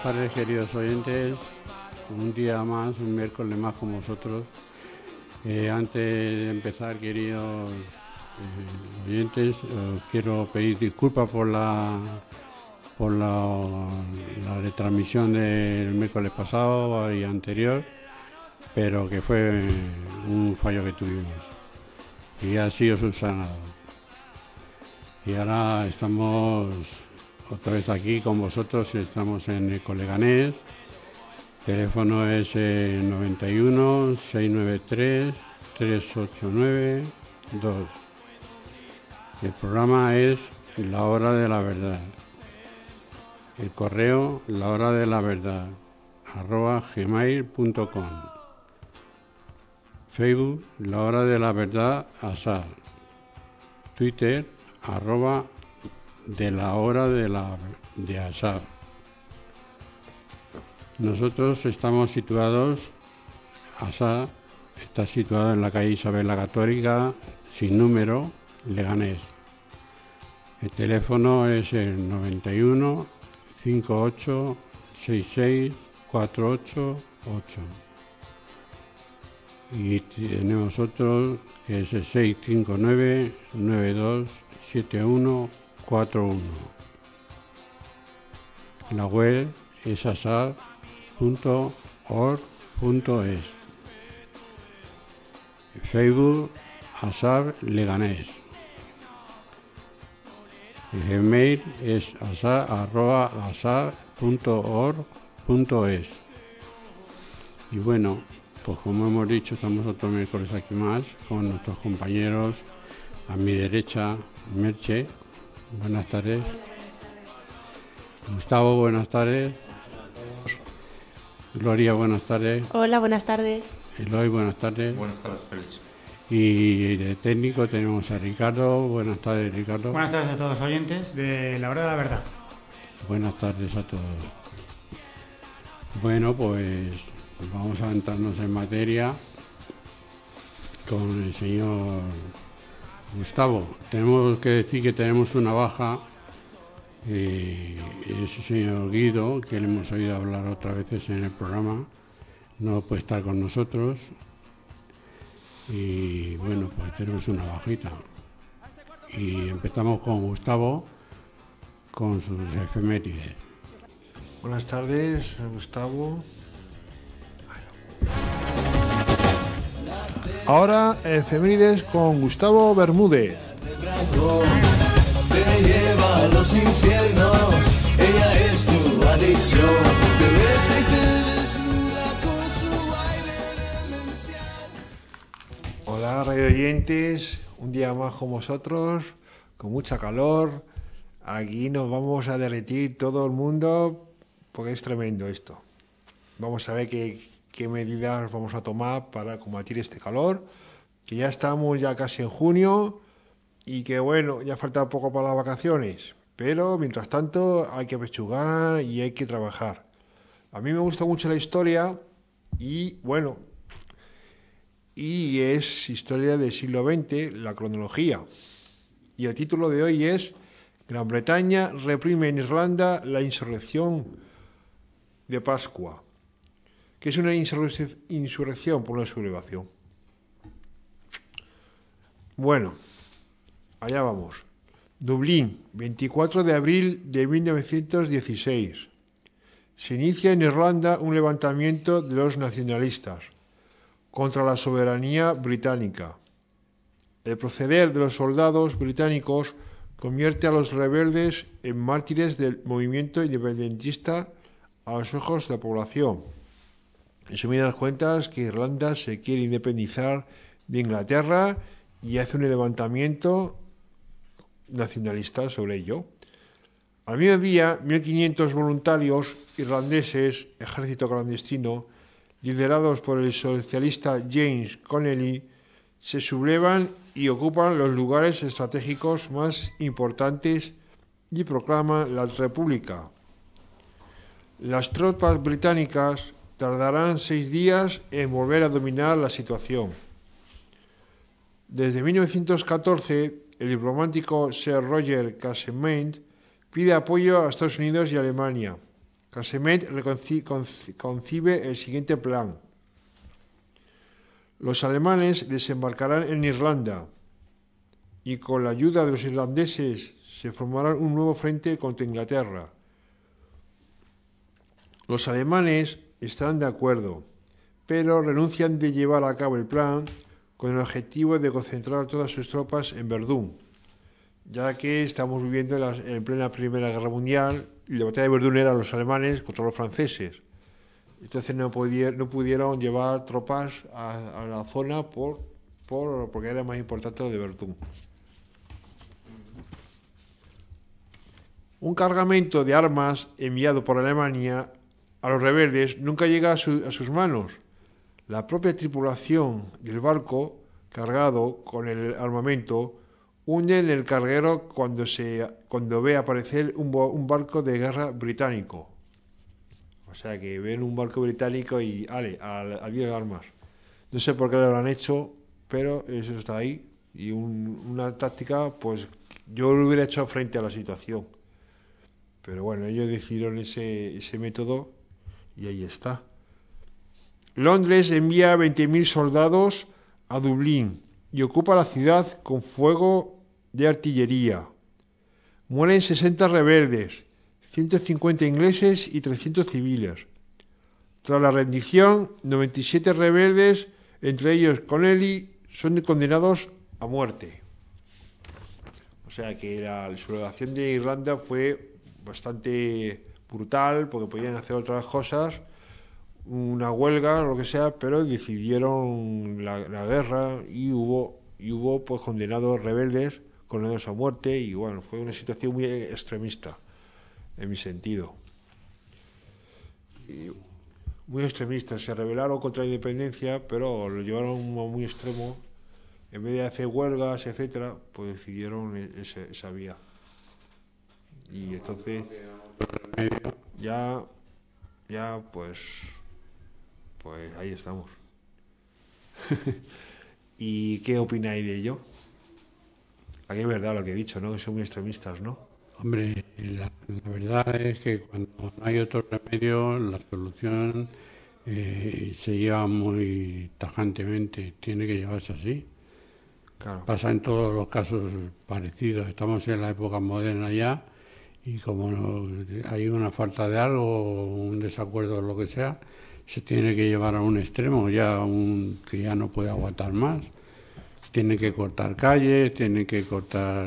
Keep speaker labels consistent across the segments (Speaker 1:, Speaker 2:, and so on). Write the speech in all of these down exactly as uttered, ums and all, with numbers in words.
Speaker 1: tardes, queridos oyentes. Un día más, un miércoles más con vosotros. Eh, antes de empezar, queridos eh, oyentes, os quiero pedir disculpas por la por la, la retransmisión del miércoles pasado y anterior, pero que fue un fallo que tuvimos y ha sido subsanado. Y ahora estamos otra vez aquí con vosotros, estamos en Ecoleganés. El teléfono es eh, noventa y uno, seiscientos noventa y tres, trescientos ochenta y nueve dos. El programa es La Hora de la Verdad. El correo la hora de la verdad arroba gmail punto com. Facebook La Hora de la Verdad Asar. Twitter arroba de la hora de la de Asar. Nosotros estamos situados, Asar está situado en la calle Isabel la Católica, sin número, Leganés. El teléfono es el noventa y uno, cincuenta y ocho, sesenta y seis, cuarenta y ocho ocho. Y tenemos otro que es el seis cinco nueve, nueve dos siete uno cuatro uno. La web es asar punto org punto es. Facebook Asar Leganés. El Gmail es asar arroba asar punto org punto es. Y bueno, pues como hemos dicho, estamos otro miércoles aquí más con nuestros compañeros. A mi derecha, Merche, buenas tardes. Gustavo, buenas tardes. Gloria, buenas tardes.
Speaker 2: Hola, buenas tardes.
Speaker 1: Eloy, buenas tardes.
Speaker 3: Buenas tardes, Félix.
Speaker 1: Y de técnico tenemos a Ricardo. Buenas tardes, Ricardo.
Speaker 4: Buenas tardes a todos los oyentes de La Hora de la Verdad.
Speaker 1: Buenas tardes a todos. Bueno, pues vamos a entrarnos en materia con el señor Gustavo. Tenemos que decir que tenemos una baja. Eh, ese señor Guido, que le hemos oído hablar otras veces en el programa, no puede estar con nosotros. Y bueno, pues tenemos una bajita. Y empezamos con Gustavo, con sus efemérides.
Speaker 5: Buenas tardes, Gustavo. Ahora, efemérides con Gustavo Bermúdez.
Speaker 6: Te lleva a los infiernos, ella es tu adicción, te besa y te desnuda con su baile demencial.
Speaker 5: Hola, radio oyentes, un día más con vosotros, con mucha calor. Aquí nos vamos a derretir todo el mundo porque es tremendo esto. Vamos a ver qué, qué medidas vamos a tomar para combatir este calor, que ya estamos ya casi en junio y que bueno, ya falta poco para las vacaciones, pero mientras tanto hay que pechugar y hay que trabajar. A mí me gusta mucho la historia y bueno, y es historia del siglo veinte, la cronología. Y el título de hoy es Gran Bretaña reprime en Irlanda la insurrección de Pascua, que es una insurrección, insurrección por una sublevación. Bueno, allá vamos. Dublín, veinticuatro de abril de mil novecientos dieciséis. Se inicia en Irlanda un levantamiento de los nacionalistas contra la soberanía británica. El proceder de los soldados británicos convierte a los rebeldes en mártires del movimiento independentista a los ojos de la población. En sumidas cuentas, que Irlanda se quiere independizar de Inglaterra y hace un levantamiento nacionalista sobre ello. Al mismo día, mil quinientos voluntarios irlandeses, ejército clandestino, liderados por el socialista James Connolly, se sublevan y ocupan los lugares estratégicos más importantes y proclaman la República. Las tropas británicas tardarán seis días en volver a dominar la situación. Desde mil novecientos catorce, el diplomático Sir Roger Castlemaine pide apoyo a Estados Unidos y Alemania. Casemet reconci- conci- concibe el siguiente plan. Los alemanes desembarcarán en Irlanda y con la ayuda de los irlandeses se formará un nuevo frente contra Inglaterra. Los alemanes están de acuerdo, pero renuncian de llevar a cabo el plan con el objetivo de concentrar todas sus tropas en Verdún, ya que estamos viviendo en, la, en plena Primera Guerra Mundial y la batalla de Verdún era los alemanes contra los franceses. Entonces no, pudieron, no pudieron llevar tropas a, a la zona por, por, porque era más importante lo de Verdún. Un cargamento de armas enviado por Alemania a los rebeldes nunca llega a, su, a sus manos. La propia tripulación del barco cargado con el armamento hunde en el carguero cuando, se, cuando ve aparecer un, un barco de guerra británico. O sea que ven un barco británico y ale, al, al de armas. No sé por qué lo habrán hecho, pero eso está ahí. Y un, una táctica, pues yo lo hubiera hecho frente a la situación. Pero bueno, ellos decidieron ese, ese método y ahí está. Londres envía veinte mil soldados a Dublín y ocupa la ciudad con fuego de artillería. Mueren sesenta rebeldes, ciento cincuenta ingleses y trescientos civiles. Tras la rendición, noventa y siete rebeldes, entre ellos Connolly, son condenados a muerte. O sea que la sublevación de Irlanda fue bastante brutal porque podían hacer otras cosas, una huelga o lo que sea, pero decidieron la, la guerra y hubo y hubo pues condenados rebeldes, condenados a muerte y bueno, fue una situación muy extremista en mi sentido. Y muy extremista, se rebelaron contra la independencia, pero lo llevaron a un muy extremo. En vez de hacer huelgas, etcétera, pues decidieron ese, esa vía. Y entonces ya ya pues pues ahí estamos. ¿Y qué opináis de ello? Aquí es verdad lo que he dicho, ¿no? Que son muy extremistas, ¿no?
Speaker 1: Hombre, la, la verdad es que cuando no hay otro remedio, la solución eh, se lleva muy tajantemente, tiene que llevarse así.
Speaker 5: Claro.
Speaker 1: Pasa en todos los casos parecidos, estamos en la época moderna ya y como no, hay una falta de algo, un desacuerdo o lo que sea, se tiene que llevar a un extremo, ya un, que ya no puede aguantar más. Tiene que cortar calles, tiene que cortar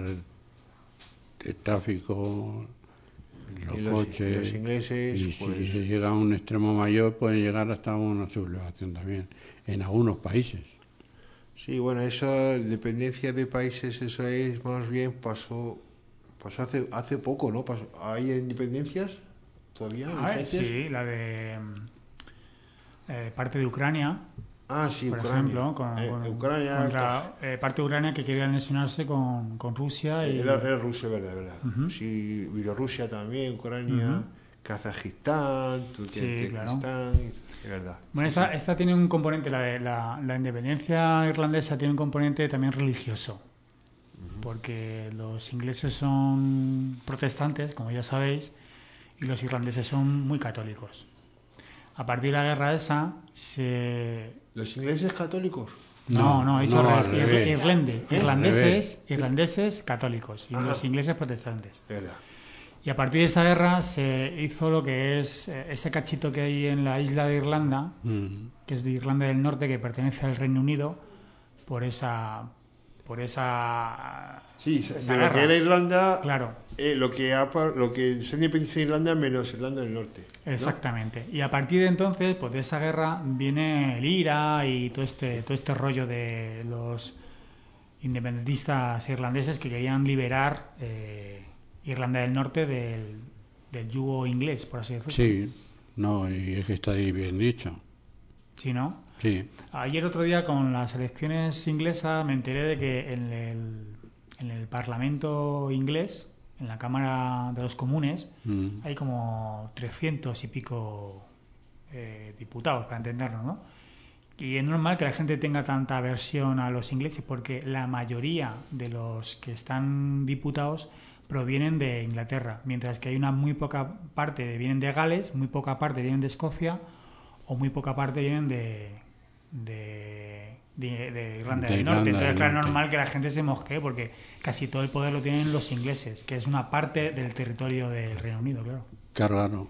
Speaker 1: el tráfico, los,
Speaker 5: y los
Speaker 1: coches.
Speaker 5: los ingleses,
Speaker 1: y
Speaker 5: pues...
Speaker 1: si se llega a un extremo mayor, puede llegar hasta una sublevación también, en algunos países.
Speaker 5: Sí, bueno, esa dependencia de países, eso es más bien pasó pasó hace hace poco, ¿no? Pasó, ¿hay independencias todavía?
Speaker 4: A ver, sí, la de eh, parte de Ucrania.
Speaker 5: Ah, sí,
Speaker 4: por
Speaker 5: Ucrania.
Speaker 4: ejemplo, con,
Speaker 5: eh,
Speaker 4: con,
Speaker 5: Ucrania,
Speaker 4: contra eh, parte de Ucrania que quería anexionarse con, con Rusia. Y...
Speaker 5: Era, era Rusia, verdad, verdad.
Speaker 4: Uh-huh.
Speaker 5: Sí, Bielorrusia también, Ucrania,
Speaker 4: Uh-huh.
Speaker 5: Kazajistán, Turkmenistán, claro. Es verdad.
Speaker 4: Bueno, esta, esta tiene un componente, la, de, la, la independencia irlandesa tiene un componente también religioso, uh-huh. porque los ingleses son protestantes, como ya sabéis, y los irlandeses son muy católicos. A partir de la guerra esa, se...
Speaker 5: ¿Los ingleses católicos?
Speaker 4: No, no, he dicho
Speaker 1: no,
Speaker 4: al revés. Irlande,
Speaker 1: ¿Eh?
Speaker 4: irlandeses, irlandeses católicos y
Speaker 5: Ajá.
Speaker 4: los ingleses protestantes.
Speaker 5: Verdad.
Speaker 4: Y a partir de esa guerra se hizo lo que es eh, ese cachito que hay en la isla de Irlanda,
Speaker 1: Mm.
Speaker 4: que es de Irlanda del Norte, que pertenece al Reino Unido, por esa... por esa...
Speaker 5: Sí,
Speaker 4: esa
Speaker 5: de lo
Speaker 4: guerra.
Speaker 5: que era Irlanda,
Speaker 4: Claro.
Speaker 5: eh, lo que ha, lo que se independiza de Irlanda menos Irlanda del Norte, ¿no?
Speaker 4: Exactamente. Y a partir de entonces, pues de esa guerra viene el I R A y todo este, todo este rollo de los independentistas irlandeses que querían liberar eh, Irlanda del Norte del, del yugo inglés, por así decirlo.
Speaker 1: Sí, no, y es que está ahí bien dicho.
Speaker 4: ¿Sí, no?
Speaker 1: Sí.
Speaker 4: Ayer otro día con las elecciones inglesas me enteré de que en el, en el Parlamento inglés, en la Cámara de los Comunes,
Speaker 1: Mm.
Speaker 4: hay como trescientos y pico eh, diputados, para entendernos, ¿no? Y es normal que la gente tenga tanta aversión a los ingleses porque la mayoría de los que están diputados provienen de Inglaterra, mientras que hay una muy poca parte que vienen de Gales, muy poca parte vienen de Escocia o muy poca parte vienen de, de, de, de Irlanda
Speaker 1: De
Speaker 4: del Norte.
Speaker 1: Irlanda
Speaker 4: Entonces,
Speaker 1: del
Speaker 4: claro, es
Speaker 1: Norte.
Speaker 4: normal que la gente se mosquee porque casi todo el poder lo tienen los ingleses, que es una parte del territorio del Reino Unido, claro.
Speaker 1: Qué raro.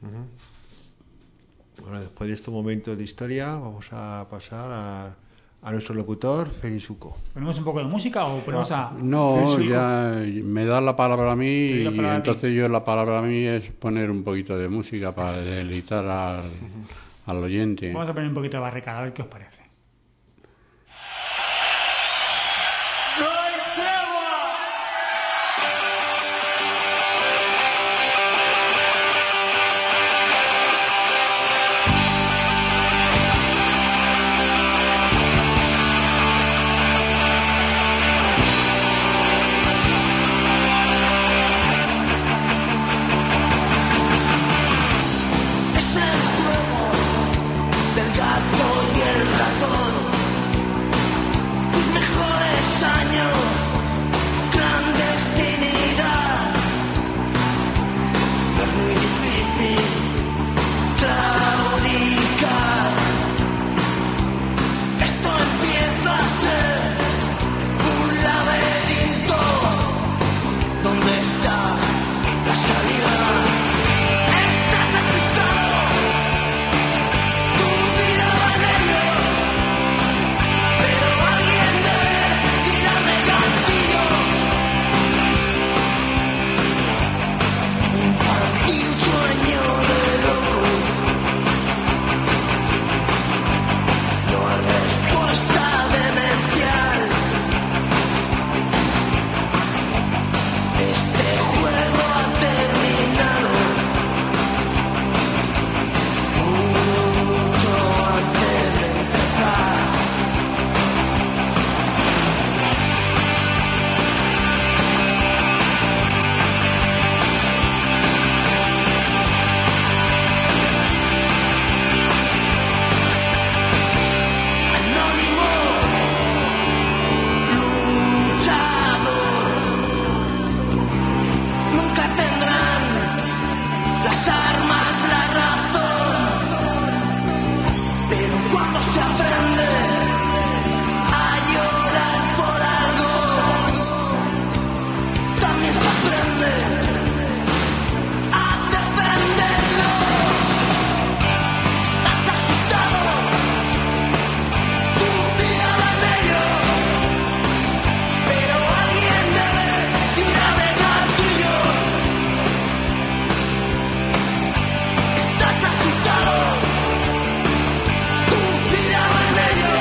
Speaker 5: Bueno, después de estos momentos de historia, vamos a pasar a, a nuestro locutor, Félix Uco.
Speaker 4: ¿Ponemos un poco de música o ponemos a...?
Speaker 1: No,
Speaker 4: Félix?
Speaker 1: ya me da la palabra a mí
Speaker 4: Te doy la
Speaker 1: y
Speaker 4: palabra a ti.
Speaker 1: entonces yo la palabra a mí es poner un poquito de música para deleitar al, al oyente.
Speaker 4: Vamos a poner un poquito de barricada, a ver qué os parece.
Speaker 6: Es el juego del gato y el ratón. Tus mejores años, clandestinidad. No es muy difícil claudicar. Esto empieza a ser un laberinto. ¿Dónde está la salida? Estás asustado, tu vida va en ello, pero alguien debe tirar del gatillo. Un infantil sueño de loco, no hay respuesta demencial. Este juego ha terminado mucho antes de empezar. Anónimo, luchador, nunca tendrán las armas, la razón, pero cuando se aprende a llorar por algo, también se aprende a defenderlo. Estás asustado, tu vida va en ello, pero alguien debe tirar del gatillo. Estás asustado, tu vida va en ello,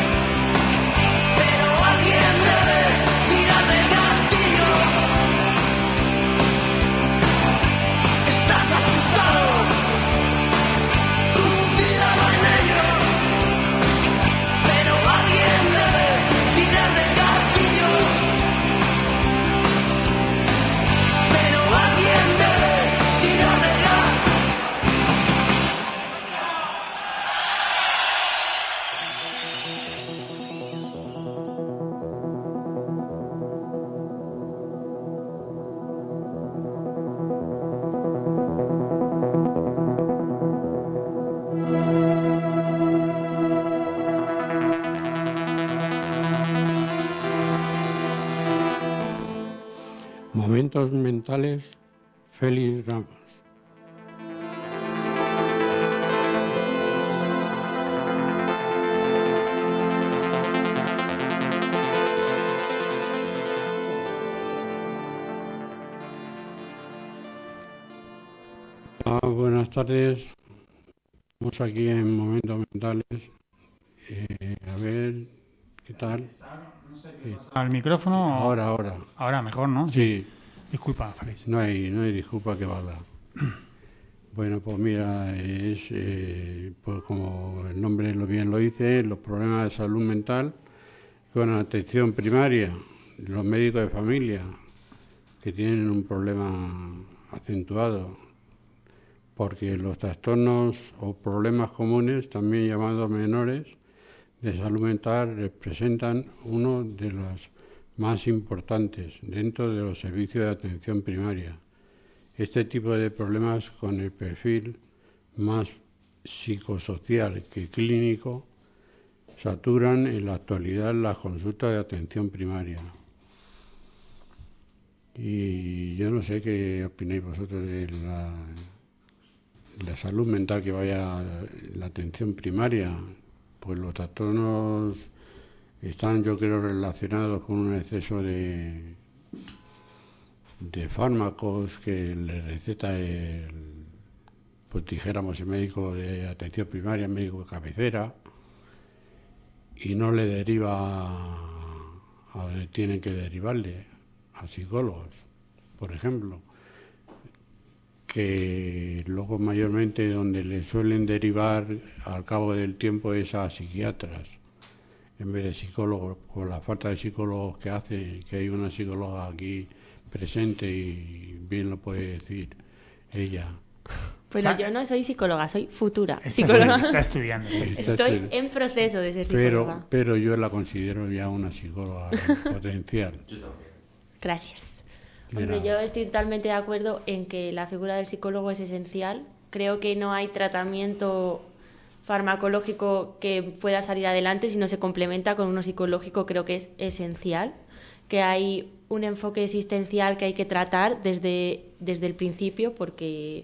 Speaker 6: pero alguien debe tirar del gatillo. Estás asustado, tu vida va en ello, pero alguien debe tirar del gatillo. Pero alguien debe tirar del gatillo.
Speaker 1: Momentos mentales, Félix Ramos. Ah, buenas tardes. Estamos aquí en Momentos Mentales. Eh, a ver, ¿qué tal?
Speaker 4: ¿Al micrófono? o-
Speaker 1: Ahora, ahora.
Speaker 4: Ahora mejor, ¿no?
Speaker 1: Sí,
Speaker 4: Disculpa, Félix.
Speaker 1: no hay, no hay disculpa que valga. Bueno, pues mira, es eh, pues como el nombre lo bien lo dice, los problemas de salud mental con atención primaria, los médicos de familia que tienen un problema acentuado, porque los trastornos o problemas comunes, también llamados menores, de salud mental representan uno de los más importantes dentro de los servicios de atención primaria. Este tipo de problemas con el perfil más psicosocial que clínico saturan en la actualidad las consultas de atención primaria. Y yo no sé qué opináis vosotros de la, la salud mental que vaya la atención primaria, pues los trastornos están, yo creo, relacionados con un exceso de, de fármacos que le receta el, pues dijéramos, el médico de atención primaria, el médico de cabecera, y no le deriva a donde tienen que derivarle, a psicólogos, por ejemplo, que luego mayormente donde le suelen derivar al cabo del tiempo es a psiquiatras en vez de psicólogos, con la falta de psicólogos que hace, que hay una psicóloga aquí presente y bien lo puede decir ella.
Speaker 2: Bueno, yo no soy psicóloga, soy futura
Speaker 4: Está,
Speaker 2: psicóloga.
Speaker 4: está estudiando. Sí.
Speaker 2: Estoy en proceso de ser psicóloga.
Speaker 1: Pero, pero yo la considero ya una psicóloga potencial.
Speaker 2: Gracias.
Speaker 1: De
Speaker 2: Hombre,
Speaker 1: nada.
Speaker 2: yo estoy totalmente de acuerdo en que la figura del psicólogo es esencial. Creo que no hay tratamiento farmacológico que pueda salir adelante si no se complementa con uno psicológico. Creo que es esencial, que hay un enfoque existencial que hay que tratar desde, desde el principio, porque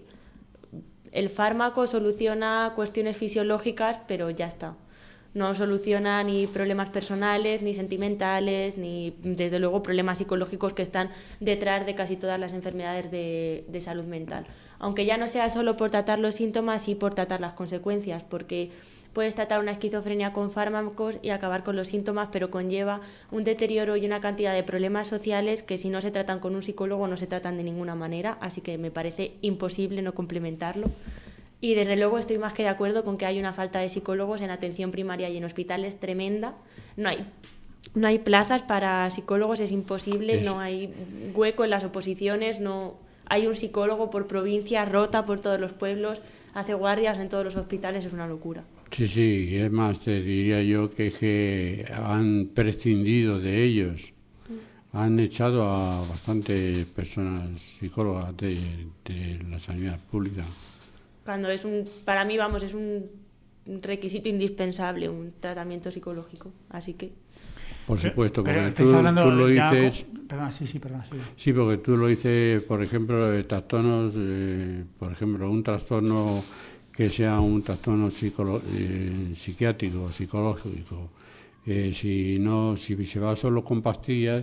Speaker 2: el fármaco soluciona cuestiones fisiológicas, pero ya está. No soluciona ni problemas personales, ni sentimentales, ni, desde luego, problemas psicológicos que están detrás de casi todas las enfermedades de, de salud mental. Aunque ya no sea solo por tratar los síntomas, sí por tratar las consecuencias, porque puedes tratar una esquizofrenia con fármacos y acabar con los síntomas, pero conlleva un deterioro y una cantidad de problemas sociales que si no se tratan con un psicólogo no se tratan de ninguna manera, así que me parece imposible no complementarlo. Y desde luego estoy más que de acuerdo con que hay una falta de psicólogos en atención primaria y en hospitales tremenda. No hay, no hay plazas para psicólogos, es imposible,
Speaker 1: Es-
Speaker 2: no hay hueco en las oposiciones, no hay un psicólogo por provincia, rota por todos los pueblos, hace guardias en todos los hospitales, es una locura.
Speaker 1: Sí, sí, es más, te diría yo que, que han prescindido de ellos. Han echado a bastantes personas psicólogas de, de la sanidad pública.
Speaker 2: Cuando es un, para mí, vamos, es un requisito indispensable un tratamiento psicológico, así que
Speaker 1: Por supuesto,
Speaker 4: Pero
Speaker 1: porque
Speaker 4: estáis
Speaker 1: tú,
Speaker 4: hablando
Speaker 1: tú lo
Speaker 4: ya
Speaker 1: dices...
Speaker 4: con- Perdón, sí, sí, perdón, sí.
Speaker 1: Sí, porque tú lo dices, por ejemplo, de trastornos, eh, por ejemplo, un trastorno que sea un trastorno psicolo- eh, psiquiátrico, psicológico. Eh, si no, si se va solo con pastillas,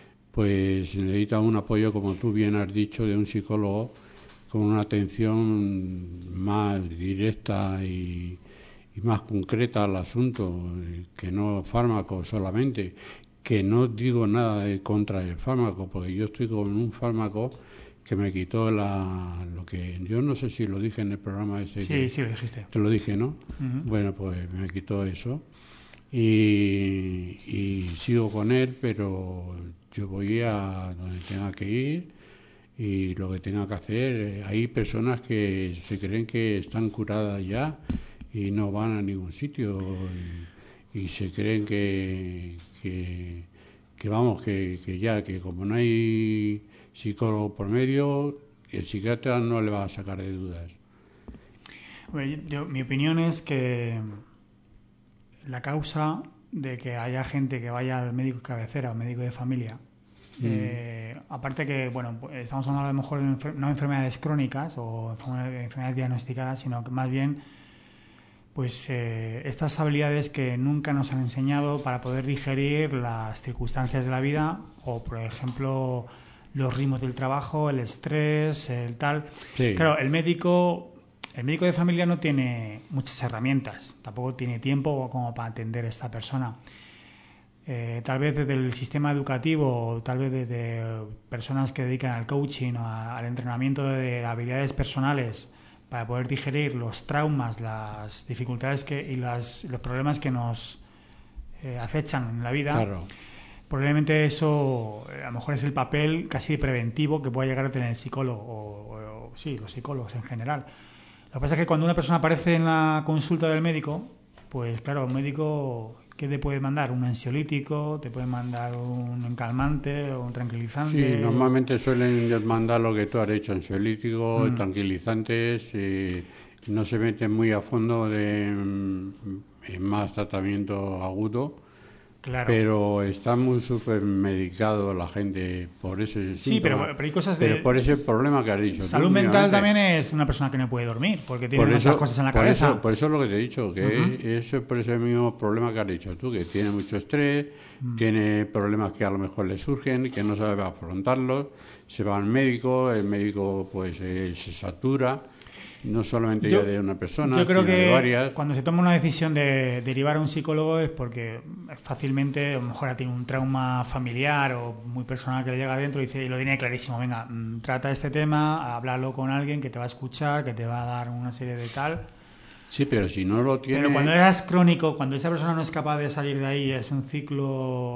Speaker 1: pues necesita un apoyo, como tú bien has dicho, de un psicólogo con una atención más directa y, y más concreta al asunto, eh, que no fármacos solamente. Que no digo nada de contra el fármaco, porque yo estoy con un fármaco que me quitó la, lo que... Yo no sé si lo dije en el programa ese.
Speaker 4: Sí,
Speaker 1: que-
Speaker 4: sí, lo dijiste.
Speaker 1: Te lo dije, ¿no?
Speaker 4: Ujú.
Speaker 1: Bueno, pues me quitó eso. Y, y sigo con él, pero yo voy a donde tenga que ir y lo que tenga que hacer. Eh, Hay personas que se creen que están curadas ya y no van a ningún sitio y, y se creen que, que, que vamos, que, que ya, que como no hay psicólogo por medio, el psiquiatra no le va a sacar de dudas.
Speaker 4: Hombre, yo- mi opinión es que la causa de que haya gente que vaya al médico de cabecera o médico de familia, eh, aparte que, bueno, pues estamos hablando a lo mejor de enfer- no enfermedades crónicas o enfermedades enfermedades diagnosticadas, sino que más bien pues eh, estas habilidades que nunca nos han enseñado para poder digerir las circunstancias de la vida o, por ejemplo, los ritmos del trabajo, el estrés, el tal.
Speaker 1: Sí.
Speaker 4: Claro, el médico, el médico de familia no tiene muchas herramientas, tampoco tiene tiempo como para atender a esta persona. Eh, tal vez desde el sistema educativo, o tal vez desde personas que dedican al coaching o a- al entrenamiento de habilidades personales para poder digerir los traumas, las dificultades que, y las, los problemas que nos eh, acechan en la vida.
Speaker 1: Claro.
Speaker 4: Probablemente eso eh, a lo mejor es el papel casi preventivo que pueda llegar a tener el psicólogo o, o- o- sí, los psicólogos en general. Lo que pasa es que cuando una persona aparece en la consulta del médico, pues claro, un médico ¿qué te puede mandar? Un ansiolítico, te puede mandar un calmante o un tranquilizante.
Speaker 1: Sí, normalmente suelen mandar lo que tú has hecho, ansiolíticos,
Speaker 4: Mm.
Speaker 1: tranquilizantes, y no se meten muy a fondo de, en más tratamiento agudo.
Speaker 4: Claro.
Speaker 1: Pero está muy supermedicado la gente por ese
Speaker 4: Sí, pero, pero hay cosas de...
Speaker 1: pero por ese problema que has dicho.
Speaker 4: Salud
Speaker 1: tú,
Speaker 4: mental
Speaker 1: mínimamente.
Speaker 4: también es una persona que no puede dormir, porque tiene
Speaker 1: Por
Speaker 4: muchas
Speaker 1: eso,
Speaker 4: cosas en la
Speaker 1: por
Speaker 4: cabeza.
Speaker 1: Eso, por eso es lo que te he dicho, que
Speaker 4: Ujú.
Speaker 1: eso es por ese mismo problema que has dicho tú, que tiene mucho estrés,
Speaker 4: Mm.
Speaker 1: tiene problemas que a lo mejor le surgen, que no sabe afrontarlos, se va al médico, el médico pues eh, se satura, no solamente
Speaker 4: Yo-
Speaker 1: ya de una persona,
Speaker 4: Yo creo
Speaker 1: sino de
Speaker 4: que
Speaker 1: varias.
Speaker 4: cuando se toma una decisión de derivar a un psicólogo es porque fácilmente, a lo mejor ha tenido un trauma familiar o muy personal que le llega adentro y, dice, y lo tiene clarísimo. Venga, mm, trata este tema, háblalo con alguien que te va a escuchar, que te va a dar una serie de tal.
Speaker 1: Sí, pero si no lo tiene...
Speaker 4: Pero cuando eres crónico, cuando esa persona no es capaz de salir de ahí, es un ciclo,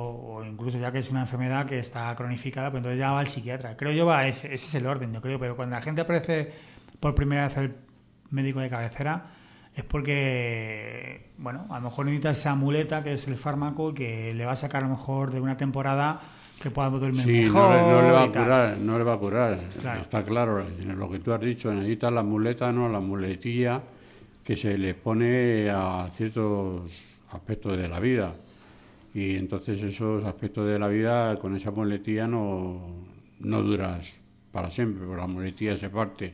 Speaker 4: o incluso ya que es una enfermedad que está cronificada, pues entonces ya va al psiquiatra. Creo yo, va, ese, ese es el orden, yo creo. Pero cuando la gente aparece por primera vez el médico de cabecera, es porque, bueno, a lo mejor necesita esa muleta que es el fármaco que le va a sacar a lo mejor de una temporada que pueda dormir
Speaker 1: Sí,
Speaker 4: mejor.
Speaker 1: no, le- no le va
Speaker 4: y
Speaker 1: a
Speaker 4: tal.
Speaker 1: curar, no le va a curar,
Speaker 4: Claro.
Speaker 1: está claro. Lo que tú has dicho, necesita la muleta, no la muletilla que se le pone a ciertos aspectos de la vida. Y entonces esos aspectos de la vida con esa muletilla no, no duras para siempre, porque la muletilla se parte.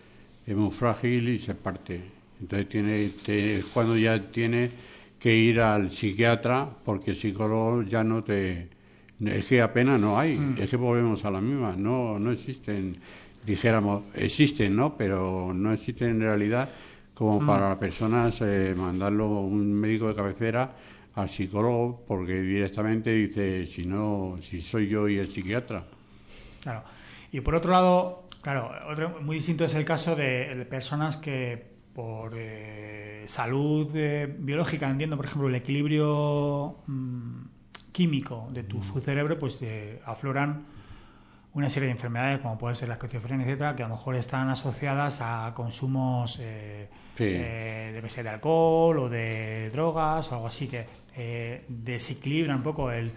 Speaker 1: Es muy frágil y se parte. Entonces tiene, te- es cuando ya tiene que ir al psiquiatra, porque el psicólogo ya no te... Es que apenas no hay,
Speaker 4: Mm.
Speaker 1: es que volvemos a la misma, no, no existen, dijéramos, existen, ¿no? Pero no existen en realidad como
Speaker 4: Mm.
Speaker 1: para personas eh, mandarlo un médico de cabecera al psicólogo, porque directamente dice, si no, si soy yo y el psiquiatra.
Speaker 4: Claro. Y por otro lado, claro, otro muy distinto es el caso de, de personas que por eh, salud eh, biológica, entiendo, por ejemplo, el equilibrio mm, químico de tu su cerebro, pues eh, afloran una serie de enfermedades, como puede ser la esquizofrenia, etcétera, que a lo mejor están asociadas a consumos eh,
Speaker 1: Sí.
Speaker 4: eh, debe ser de alcohol o de drogas o algo así que eh, desequilibran un poco el,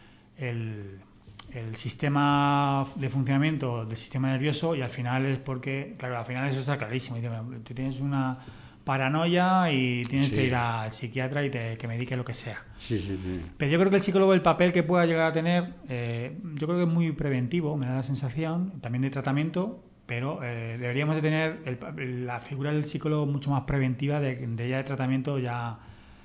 Speaker 4: el, el sistema de funcionamiento del sistema nervioso, y al final es porque, claro, al final eso está clarísimo. Dice, bueno, tú tienes una paranoia y tienes
Speaker 1: Sí.
Speaker 4: que ir al psiquiatra y te, que medique lo que sea.
Speaker 1: Sí, sí, sí.
Speaker 4: Pero yo creo que el psicólogo, el papel que pueda llegar a tener, eh, yo creo que es muy preventivo, me da la sensación, también de tratamiento, pero eh, deberíamos de tener el- la figura del psicólogo mucho más preventiva de, de ya de tratamiento ya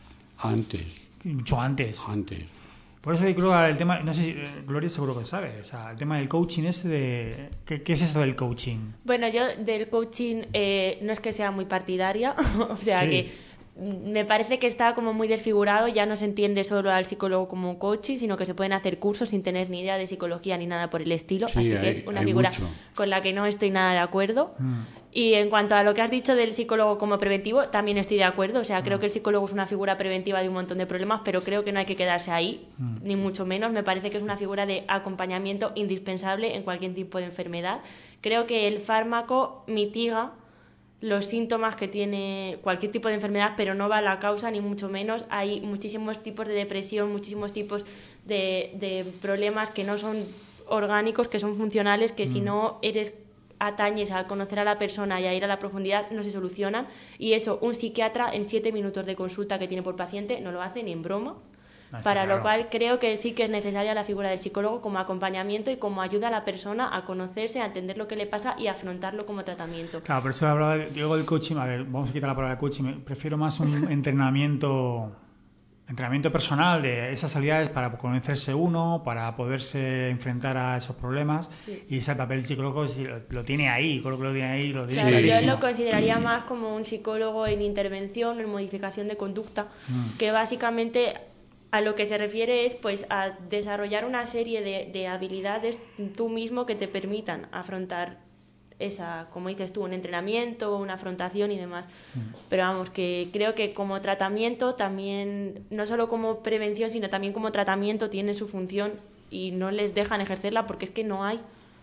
Speaker 1: Antes,
Speaker 4: mucho antes.
Speaker 1: antes.
Speaker 4: Por eso yo creo que el tema, no sé si eh, Gloria seguro que sabe, o sea, el tema del coaching ese de... ¿Qué, qué es eso del coaching?
Speaker 2: Bueno, yo del coaching eh, no es que sea muy partidaria, o sea
Speaker 4: Sí.
Speaker 2: que mm, me parece que está como muy desfigurado, ya no se entiende solo al psicólogo como coaching, sino que se pueden hacer cursos sin tener ni idea de psicología ni nada por el estilo,
Speaker 1: Sí,
Speaker 2: así
Speaker 1: hay-
Speaker 2: que es una
Speaker 1: hay
Speaker 2: figura
Speaker 1: mucho.
Speaker 2: con la que no estoy nada de acuerdo.
Speaker 4: Mm.
Speaker 2: Y en cuanto a lo que has dicho del psicólogo como preventivo, también estoy de acuerdo. O sea,
Speaker 4: Mm.
Speaker 2: creo que el psicólogo es una figura preventiva de un montón de problemas, pero creo que no hay que quedarse ahí,
Speaker 4: Mm.
Speaker 2: ni mucho menos. Me parece que es una figura de acompañamiento indispensable en cualquier tipo de enfermedad. Creo que el fármaco mitiga los síntomas que tiene cualquier tipo de enfermedad, pero no va a la causa, ni mucho menos. Hay muchísimos tipos de depresión, muchísimos tipos de, de problemas que no son orgánicos, que son funcionales, que si no eres atañes a conocer a la persona y a ir a la profundidad, no se solucionan. Y eso, un psiquiatra en siete minutos de consulta que tiene por paciente no lo hace ni en broma.
Speaker 4: No, está
Speaker 2: Para
Speaker 4: claro.
Speaker 2: lo cual creo que sí que es necesaria la figura del psicólogo como acompañamiento y como ayuda a la persona a conocerse, a entender lo que le pasa y a afrontarlo como tratamiento.
Speaker 4: Claro, por eso hablaba de, yo del coaching, a ver, vamos a quitar la palabra coaching, me- prefiero más un entrenamiento entrenamiento personal de esas habilidades para conocerse uno, para poderse enfrentar a esos problemas,
Speaker 2: Sí.
Speaker 4: y ese papel psicólogo sí, lo, lo tiene ahí, creo que lo tiene ahí, lo tiene
Speaker 2: Claro, yo
Speaker 4: clarísimo.
Speaker 2: lo consideraría más como un psicólogo en intervención, en modificación de conducta,
Speaker 4: Mm.
Speaker 2: que básicamente a lo que se refiere es pues a desarrollar una serie de, de habilidades tú mismo que te permitan afrontar esa, como dices tú, un entrenamiento, una afrontación y demás. Pero vamos, que creo que como tratamiento también, no solo como prevención, sino también como tratamiento tiene su función y no les dejan ejercerla porque es que no hay.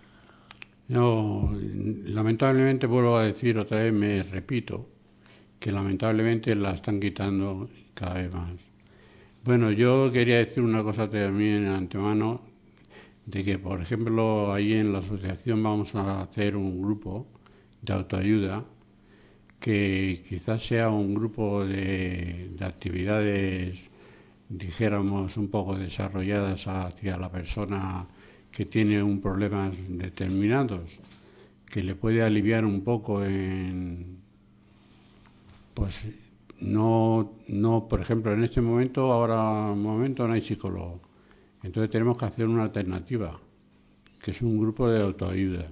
Speaker 1: No, lamentablemente vuelvo a decir otra vez, me repito, que lamentablemente la están quitando cada vez más. Bueno, yo quería decir una cosa también de antemano, de que, por ejemplo, ahí en la asociación vamos a hacer un grupo de autoayuda que quizás sea un grupo de, de actividades, dijéramos, un poco desarrolladas hacia la persona que tiene un problema determinados, que le puede aliviar un poco en, pues, no, no, por ejemplo, en este momento, ahora momento no hay psicólogo, entonces tenemos que hacer una alternativa, que es un grupo de autoayuda.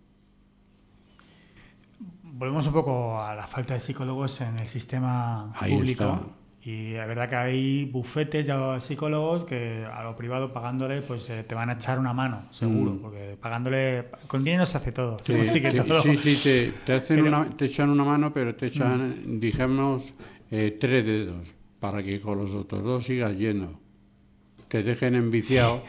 Speaker 4: Volvemos un poco a la falta de psicólogos en el sistema
Speaker 1: Ahí
Speaker 4: público.
Speaker 1: está.
Speaker 4: Y la verdad que hay bufetes de psicólogos que a lo privado pagándole pues eh, te van a echar una mano, seguro,
Speaker 1: Mm.
Speaker 4: porque pagándole con dinero se hace todo.
Speaker 1: Sí,
Speaker 4: se consigue
Speaker 1: te-
Speaker 4: todo.
Speaker 1: sí, sí, te, te hacen
Speaker 4: Pero-
Speaker 1: una, te echan una mano, pero te echan, digamos, eh, tres dedos, para que con los otros dos sigas yendo. Te dejen enviciado.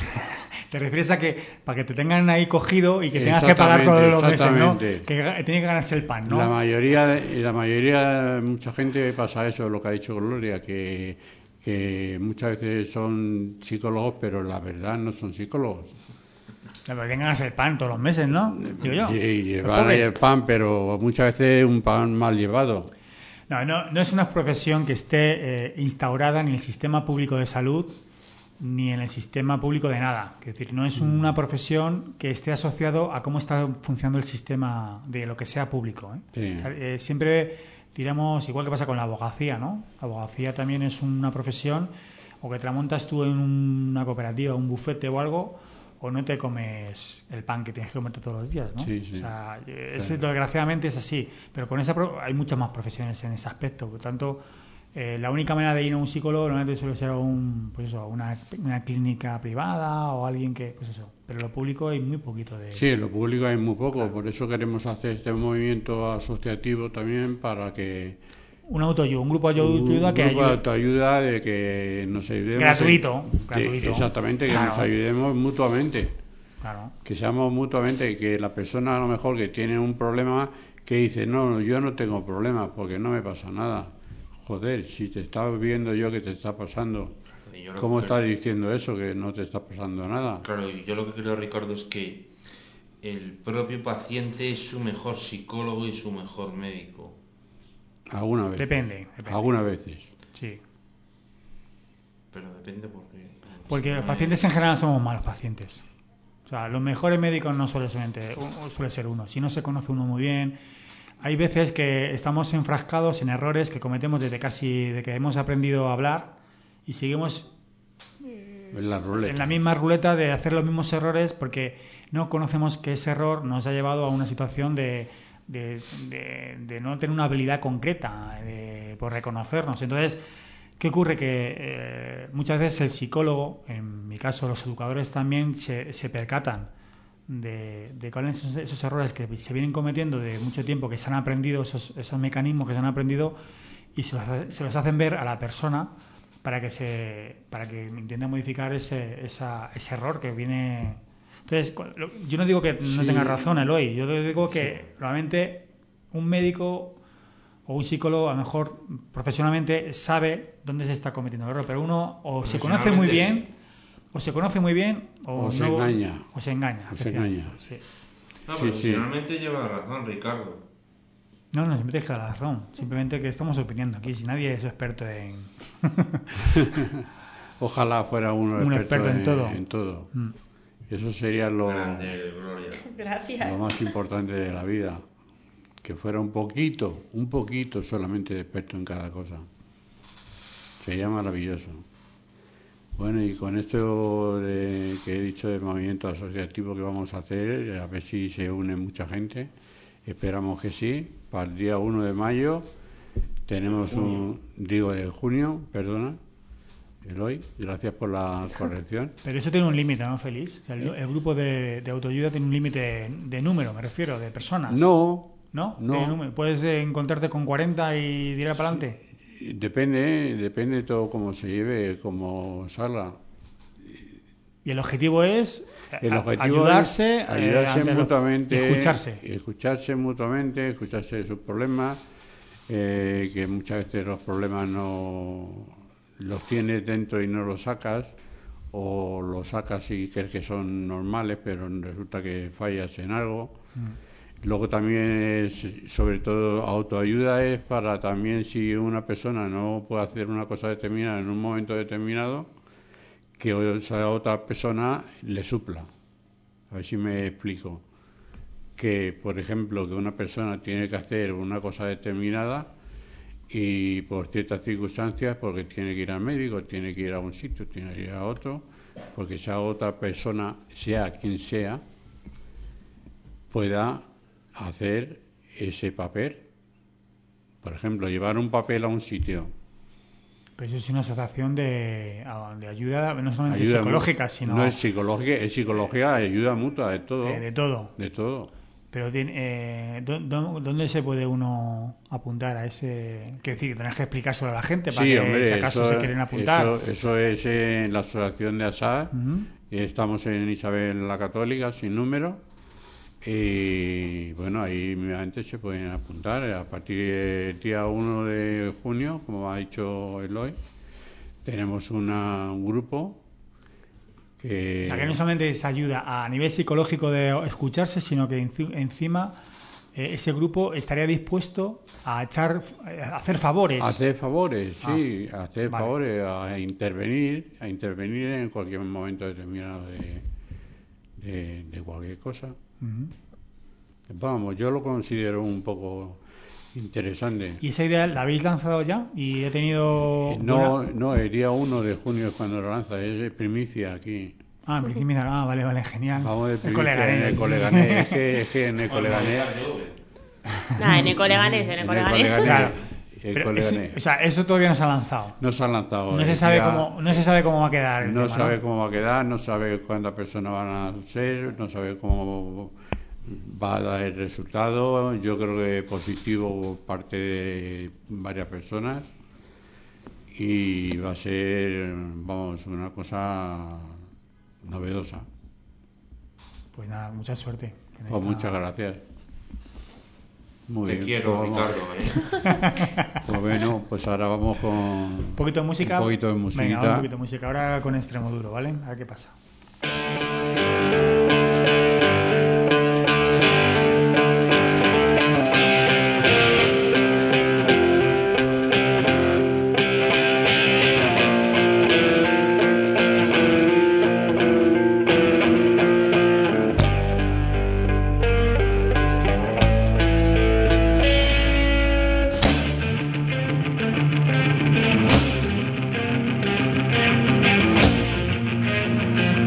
Speaker 4: Te refieres a que para que te tengan ahí cogido y que tengas que pagar todos los meses, ¿no?
Speaker 1: Exactamente.
Speaker 4: Que ga- tiene que ganarse el pan, ¿no?
Speaker 1: La mayoría, de- la mayoría, mucha gente pasa eso, lo que ha dicho Gloria, que, que muchas veces son psicólogos, pero la verdad no son psicólogos.
Speaker 4: Que tienen que ganarse el pan todos los meses, ¿no? Digo yo.
Speaker 1: Y, y
Speaker 4: Los
Speaker 1: llevan ahí
Speaker 4: pobres.
Speaker 1: el pan, pero muchas veces un pan mal llevado.
Speaker 4: No, no, no es una profesión que esté eh, instaurada en el sistema público de salud ni en el sistema público de nada. Es decir, no es una profesión que esté asociado a cómo está funcionando el sistema de lo que sea público, ¿eh?
Speaker 1: Sí.
Speaker 4: O sea, eh, siempre diremos, igual que pasa con la abogacía, ¿no? La abogacía también es una profesión o que te la montas tú en una cooperativa, un bufete o algo, o no te comes el pan que tienes que comerte todos los días, ¿no?
Speaker 1: Sí, sí.
Speaker 4: O sea, eh, es-
Speaker 1: Claro.
Speaker 4: desgraciadamente es así, pero con esa pro- hay muchas más profesiones en ese aspecto, por lo tanto eh, la única manera de ir a un psicólogo normalmente suele ser a un, pues eso, una, una clínica privada o alguien que, pues eso, pero lo público hay muy poquito de...
Speaker 1: Sí, en lo público hay muy poco, por eso queremos hacer este movimiento asociativo también para que
Speaker 4: Un autoayuda, un grupo de
Speaker 1: un
Speaker 4: autoayuda que
Speaker 1: grupo de
Speaker 4: ayude.
Speaker 1: autoayuda de que nos ayudemos
Speaker 4: Gratuito,
Speaker 1: en- de-
Speaker 4: gratuito.
Speaker 1: exactamente, que
Speaker 4: Claro.
Speaker 1: nos ayudemos mutuamente,
Speaker 4: Claro.
Speaker 1: que seamos mutuamente, que la persona a lo mejor que tiene un problema que dice, no, yo no tengo problemas porque no me pasa nada. Joder, si te estás viendo yo que te está pasando,
Speaker 3: Y yo lo
Speaker 1: ¿cómo
Speaker 3: que
Speaker 1: estás
Speaker 3: creo-
Speaker 1: diciendo eso, que no te está pasando nada?
Speaker 3: Claro, y yo lo que creo, Ricardo, es que el propio paciente es su mejor psicólogo y su mejor médico.
Speaker 1: Alguna vez.
Speaker 4: Depende, depende.
Speaker 1: Algunas veces.
Speaker 4: Sí.
Speaker 3: Pero depende porque...
Speaker 4: Porque los
Speaker 3: No
Speaker 4: pacientes
Speaker 3: es-
Speaker 4: en general somos malos pacientes. O sea, los mejores médicos no suele, solamente, suele ser uno. Si no se conoce uno muy bien. Hay veces que estamos enfrascados en errores que cometemos desde casi de que hemos aprendido a hablar y seguimos
Speaker 1: En la ruleta.
Speaker 4: en la misma ruleta de hacer los mismos errores porque no conocemos que ese error nos ha llevado a una situación de, de, de- de no tener una habilidad concreta, de, por reconocernos. Entonces, ¿qué ocurre? Que eh, muchas veces el psicólogo, en mi caso los educadores también, se, se percatan de, de cuáles son esos errores que se vienen cometiendo de mucho tiempo, que se han aprendido, esos, esos mecanismos que se han aprendido y se los, se los hacen ver a la persona para que se para que intente modificar ese, esa, ese error que viene. Entonces, cu- lo- yo no digo que no
Speaker 1: Sí.
Speaker 4: tenga razón Eloy, yo digo que realmente un médico o un psicólogo a lo mejor profesionalmente sabe dónde se está cometiendo el error, pero uno o se conoce muy bien, o se conoce muy bien, o,
Speaker 1: O se
Speaker 4: no-
Speaker 1: engaña.
Speaker 4: o se engaña.
Speaker 1: O se
Speaker 4: efectivamente,
Speaker 1: engaña.
Speaker 4: sí.
Speaker 3: No,
Speaker 1: Sí,
Speaker 3: profesionalmente lleva razón, Ricardo.
Speaker 4: No, no, siempre tienes que dar la razón. Simplemente que estamos opinando aquí. Si nadie es experto en.
Speaker 1: Ojalá fuera uno
Speaker 4: Un
Speaker 1: experto,
Speaker 4: experto en
Speaker 1: en,
Speaker 4: todo.
Speaker 1: en todo.
Speaker 4: Mm.
Speaker 1: Eso sería lo,
Speaker 3: Grande, Gloria.
Speaker 2: Gracias.
Speaker 1: lo más importante de la vida. Que fuera un poquito, un poquito solamente de experto en cada cosa. Sería maravilloso. Bueno, y con esto de, que he dicho del movimiento asociativo que vamos a hacer, a ver si se une mucha gente. Esperamos que sí. Para el día uno de mayo tenemos un, digo de junio, perdona, Eloy, gracias por la corrección.
Speaker 4: Pero eso tiene un límite, ¿no, Feliz? O sea, el, el grupo de, de autoayuda tiene un límite de, de número, me refiero, de personas.
Speaker 1: No,
Speaker 4: ¿No?
Speaker 1: no.
Speaker 4: Tiene número. ¿Puedes eh, encontrarte con cuarenta y tirar para adelante?
Speaker 1: depende, depende todo cómo se lleve, cómo salga.
Speaker 4: Y el objetivo es
Speaker 1: El
Speaker 4: a-
Speaker 1: objetivo
Speaker 4: ayudarse,
Speaker 1: es
Speaker 4: eh,
Speaker 1: ayudarse
Speaker 4: ante lo-
Speaker 1: mutuamente,
Speaker 4: y escucharse.
Speaker 1: escucharse mutuamente, escucharse sus problemas, eh, que muchas veces los problemas no los tienes dentro y no los sacas, o los sacas y crees que son normales, pero resulta que fallas en algo. Mm. Luego también es, sobre todo, autoayuda es para también si una persona no puede hacer una cosa determinada en un momento determinado, que esa otra persona le supla. A ver si me explico. Que, por ejemplo, que una persona tiene que hacer una cosa determinada y por ciertas circunstancias, porque tiene que ir al médico, tiene que ir a un sitio, tiene que ir a otro, porque esa otra persona, sea quien sea, pueda hacer ese papel. Por ejemplo, llevar un papel a un sitio.
Speaker 4: Pero eso es una asociación de, de ayuda, no solamente
Speaker 1: Ayuda
Speaker 4: psicológica,
Speaker 1: mu-
Speaker 4: sino...
Speaker 1: No es psicológica, es psicología, ayuda mutua, de todo.
Speaker 4: De, de todo.
Speaker 1: De todo.
Speaker 4: Pero tiene, eh, ¿dó- dó- ¿dónde se puede uno apuntar a ese...? Quiero decir, tenés que explicárselo a la gente para
Speaker 1: Sí,
Speaker 4: que
Speaker 1: hombre,
Speaker 4: si acaso
Speaker 1: eso,
Speaker 4: se quieren apuntar.
Speaker 1: Eso, eso es en la asociación de ASAD.
Speaker 4: Ujú.
Speaker 1: Estamos en Isabel la Católica, sin número. Y bueno, ahí inmediatamente se pueden apuntar. A partir del día uno de junio, como ha dicho Eloy, tenemos una, un grupo que...
Speaker 4: O sea, que no solamente es ayuda a nivel psicológico de escucharse, sino que enci- encima eh, ese grupo estaría dispuesto a echar, a hacer favores.
Speaker 1: Hacer favores, sí,
Speaker 4: Ah,
Speaker 1: hacer
Speaker 4: vale.
Speaker 1: favores, a intervenir, a intervenir en cualquier momento determinado de, de, de cualquier cosa.
Speaker 4: Ujú.
Speaker 1: Vamos, yo lo considero un poco interesante.
Speaker 4: ¿Y esa idea la habéis lanzado ya? ¿Y he tenido...?
Speaker 1: Eh, No,
Speaker 4: buena-
Speaker 1: no, el día uno de junio es cuando lo lanza, es de primicia aquí.
Speaker 4: Ah, en principio, ah, vale, vale, genial.
Speaker 1: Vamos de
Speaker 4: El
Speaker 1: primicia en
Speaker 4: coleganés.
Speaker 1: el coleganés, es que, es que en el coleganés...
Speaker 2: Nada, en Ecoleganés, en
Speaker 1: En el
Speaker 2: Ecoleganés.
Speaker 1: coleganés,
Speaker 4: Claro.
Speaker 1: el
Speaker 4: Pero
Speaker 1: coleganés.
Speaker 4: ese- o sea, eso todavía no se ha lanzado.
Speaker 1: No se ha lanzado.
Speaker 4: No se
Speaker 1: el
Speaker 4: sabe
Speaker 1: día-
Speaker 4: cómo, no se sabe cómo va a quedar el
Speaker 1: No
Speaker 4: tema,
Speaker 1: sabe
Speaker 4: ¿no?
Speaker 1: cómo va a quedar, no sabe cuántas personas van a ser, no sabe cómo va a dar el resultado. Yo creo que positivo por parte de varias personas y va a ser, vamos, una cosa novedosa.
Speaker 4: Pues nada, mucha suerte. en
Speaker 1: Pues
Speaker 4: esta-
Speaker 1: muchas gracias. Muy
Speaker 3: Te
Speaker 1: bien,
Speaker 3: quiero,
Speaker 1: pues vamos.
Speaker 3: Ricardo. ¿eh?
Speaker 1: Pues bueno, pues ahora vamos con
Speaker 4: Un poquito de música.
Speaker 1: Un poquito de musiquita.
Speaker 4: Venga, un poquito de música. Ahora con extremo duro, ¿vale? A ver qué pasa.
Speaker 6: Thank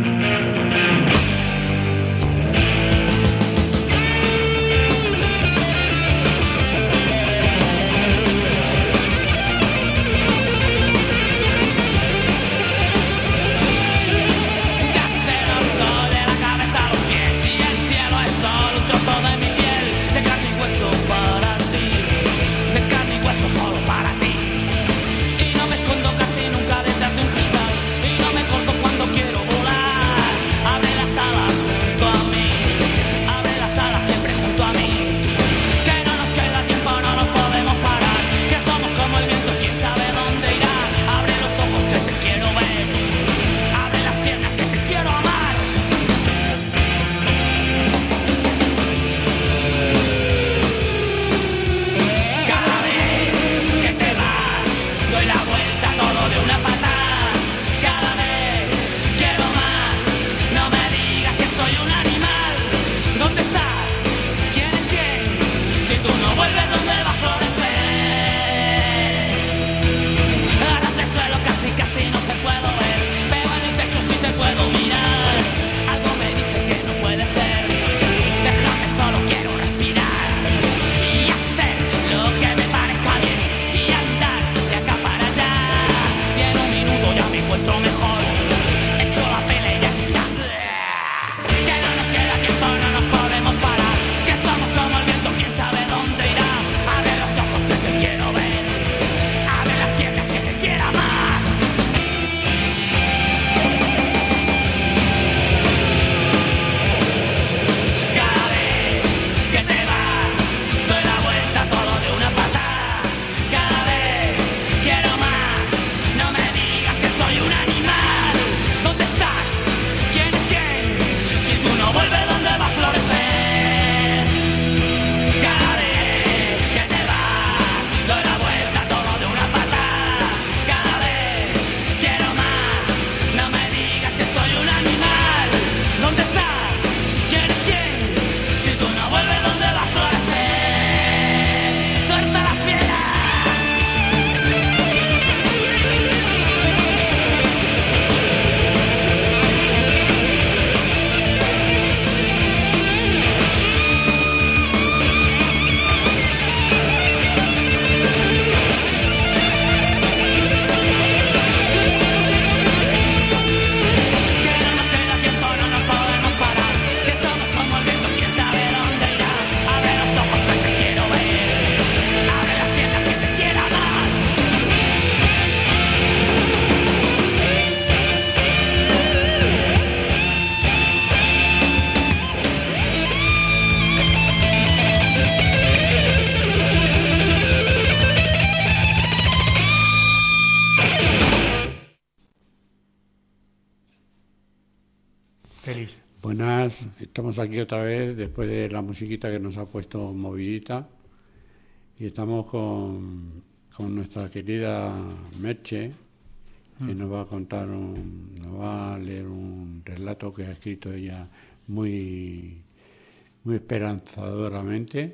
Speaker 1: además estamos aquí otra vez después de la musiquita que nos ha puesto Movidita y estamos con, con nuestra querida Merche, que nos va a contar, un, nos va a leer un relato que ha escrito ella muy, muy esperanzadoramente.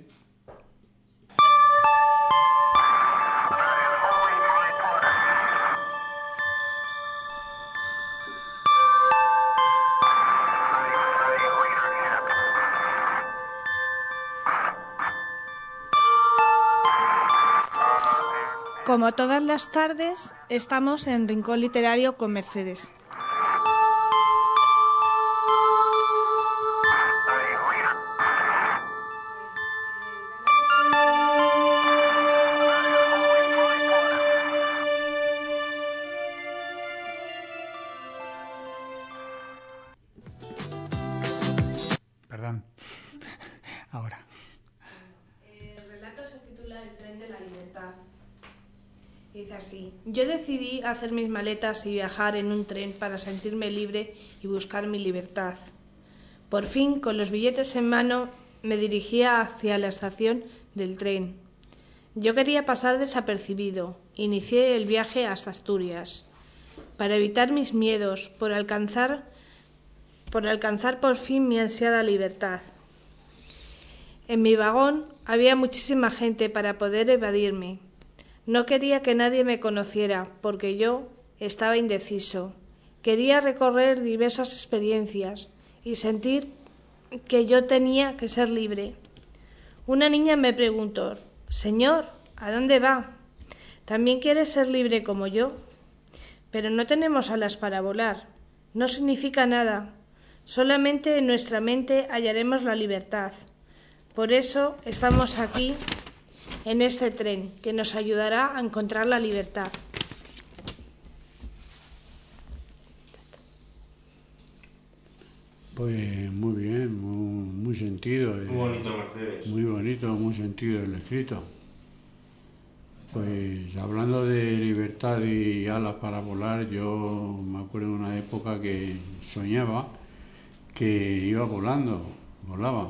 Speaker 7: Como todas las tardes, estamos en Rincón Literario con Mercedes.
Speaker 4: Perdón. Ahora.
Speaker 7: El relato se titula El tren de la libertad. Dice así: yo decidí hacer mis maletas y viajar en un tren para sentirme libre y buscar mi libertad. Por fin, con los billetes en mano, me dirigía hacia la estación del tren. Yo quería pasar desapercibido. Inicié el viaje hasta Asturias para evitar mis miedos, por alcanzar, por alcanzar por fin mi ansiada libertad. En mi vagón había muchísima gente para poder evadirme. No quería que nadie me conociera, porque yo estaba indeciso. Quería recorrer diversas experiencias y sentir que yo tenía que ser libre. Una niña me preguntó: «Señor, ¿a dónde va? ¿También quiere ser libre como yo?» Pero no tenemos alas para volar. No significa nada. Solamente en nuestra mente hallaremos la libertad. Por eso estamos aquí, en este tren, que nos ayudará a encontrar la libertad.
Speaker 1: Pues muy bien, muy, muy sentido.
Speaker 3: Muy bonito, Mercedes.
Speaker 1: Muy bonito, muy sentido el escrito. Pues hablando de libertad y alas para volar, yo me acuerdo de una época que soñaba que iba volando, volaba.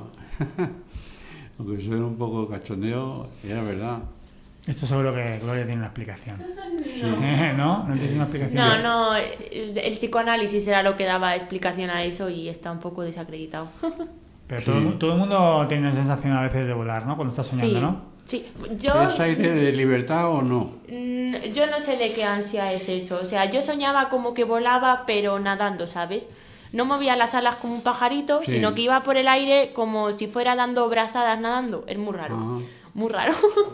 Speaker 1: Aunque suena un poco cachondeo, era verdad.
Speaker 4: Esto seguro que Gloria tiene una explicación.
Speaker 1: Sí.
Speaker 4: ¿No? ¿No tienes una explicación?
Speaker 2: No, no, el, el psicoanálisis era lo que daba explicación a eso y está un poco desacreditado.
Speaker 4: Pero
Speaker 1: Sí.
Speaker 4: todo, todo el mundo tiene una sensación a veces de volar, ¿no? Cuando estás soñando,
Speaker 2: Sí,
Speaker 4: ¿no?
Speaker 2: sí. Yo,
Speaker 1: ¿Es aire de libertad o no?
Speaker 2: mm, yo no sé de qué ansia es eso. O sea, yo soñaba como que volaba, pero nadando, ¿sabes? No movía las alas como un pajarito,
Speaker 1: Sí.
Speaker 2: sino que iba por el aire como si fuera dando brazadas nadando. Es muy raro,
Speaker 1: Ah.
Speaker 2: muy raro.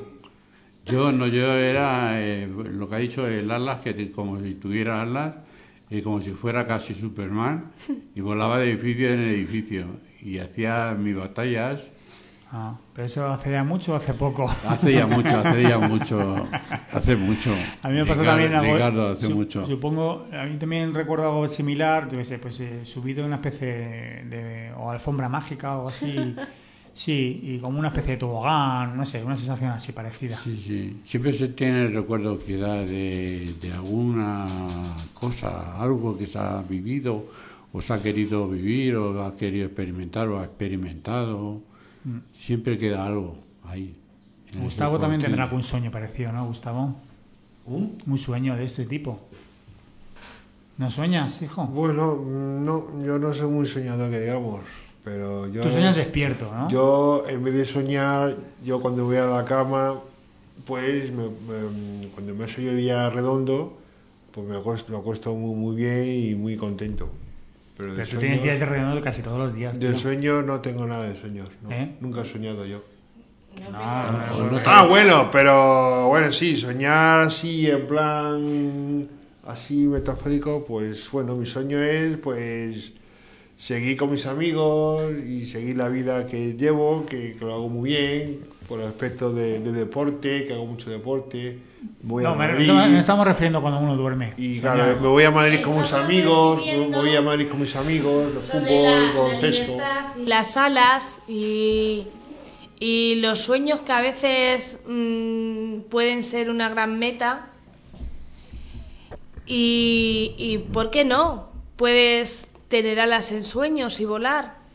Speaker 1: Yo no, yo era eh, lo que ha dicho el alas, que te- como si tuviera alas, eh, como si fuera casi Superman, y volaba de edificio en edificio, y hacía mis batallas.
Speaker 4: Ah, ¿pero eso hace ya mucho o hace poco?
Speaker 1: Hace ya mucho, hace ya mucho, hace mucho.
Speaker 4: A mí me pasó
Speaker 1: Ricardo,
Speaker 4: también algo.
Speaker 1: Ricardo, hace
Speaker 4: su-
Speaker 1: mucho.
Speaker 4: Supongo, a mí también recuerdo algo similar, yo qué sé, pues eh, subido en una especie de. O alfombra mágica o algo así. Sí, y como una especie de tobogán, no sé, una sensación así parecida.
Speaker 1: Sí, sí. Siempre se tiene el recuerdo que da de, de alguna cosa, algo que se ha vivido, o se ha querido vivir, o ha querido experimentar, o ha experimentado.
Speaker 4: Mm.
Speaker 1: Siempre queda algo ahí. en el
Speaker 4: Gustavo también
Speaker 1: subconsciente.
Speaker 4: tendrá algún sueño parecido, ¿no, Gustavo?
Speaker 5: ¿Un?
Speaker 4: Un sueño de este tipo. ¿No sueñas, hijo?
Speaker 5: Bueno, no, yo no soy muy soñador que digamos, pero yo...
Speaker 4: Tú sueñas despierto, ¿no?
Speaker 5: Yo, en vez de soñar, yo cuando voy a la cama, pues me- me- cuando me soy el día redondo, pues me acuesto, me acuesto muy, muy bien y muy contento. Pero de
Speaker 4: Pero tú tienes
Speaker 5: sueños,
Speaker 4: días de redondo casi todos los días.
Speaker 5: de
Speaker 4: tío.
Speaker 5: sueños no tengo nada de sueños, no.
Speaker 4: ¿Eh?
Speaker 5: Nunca he soñado yo.
Speaker 4: No, no,
Speaker 1: O no te-
Speaker 5: Ah, bueno, pero bueno, sí, soñar así en plan así metafórico, pues bueno, mi sueño es pues seguir con mis amigos y seguir la vida que llevo, que, que lo hago muy bien, por el aspecto de, de deporte, que hago mucho deporte. Voy
Speaker 4: no,
Speaker 5: a
Speaker 4: me,
Speaker 5: Madrid,
Speaker 4: me estamos refiriendo cuando uno duerme.
Speaker 5: y
Speaker 4: Soñar.
Speaker 5: claro, me voy a Madrid con mis
Speaker 2: Estamos
Speaker 5: amigos, me
Speaker 2: refiriendo
Speaker 5: voy a Madrid con mis amigos, de
Speaker 7: Sobre
Speaker 5: fútbol,
Speaker 7: la- la
Speaker 5: baloncesto.
Speaker 7: libertad y las alas y, y los sueños que a veces mm, pueden ser una gran meta. Y, y ¿por qué no? Puedes tener alas en sueños y volar.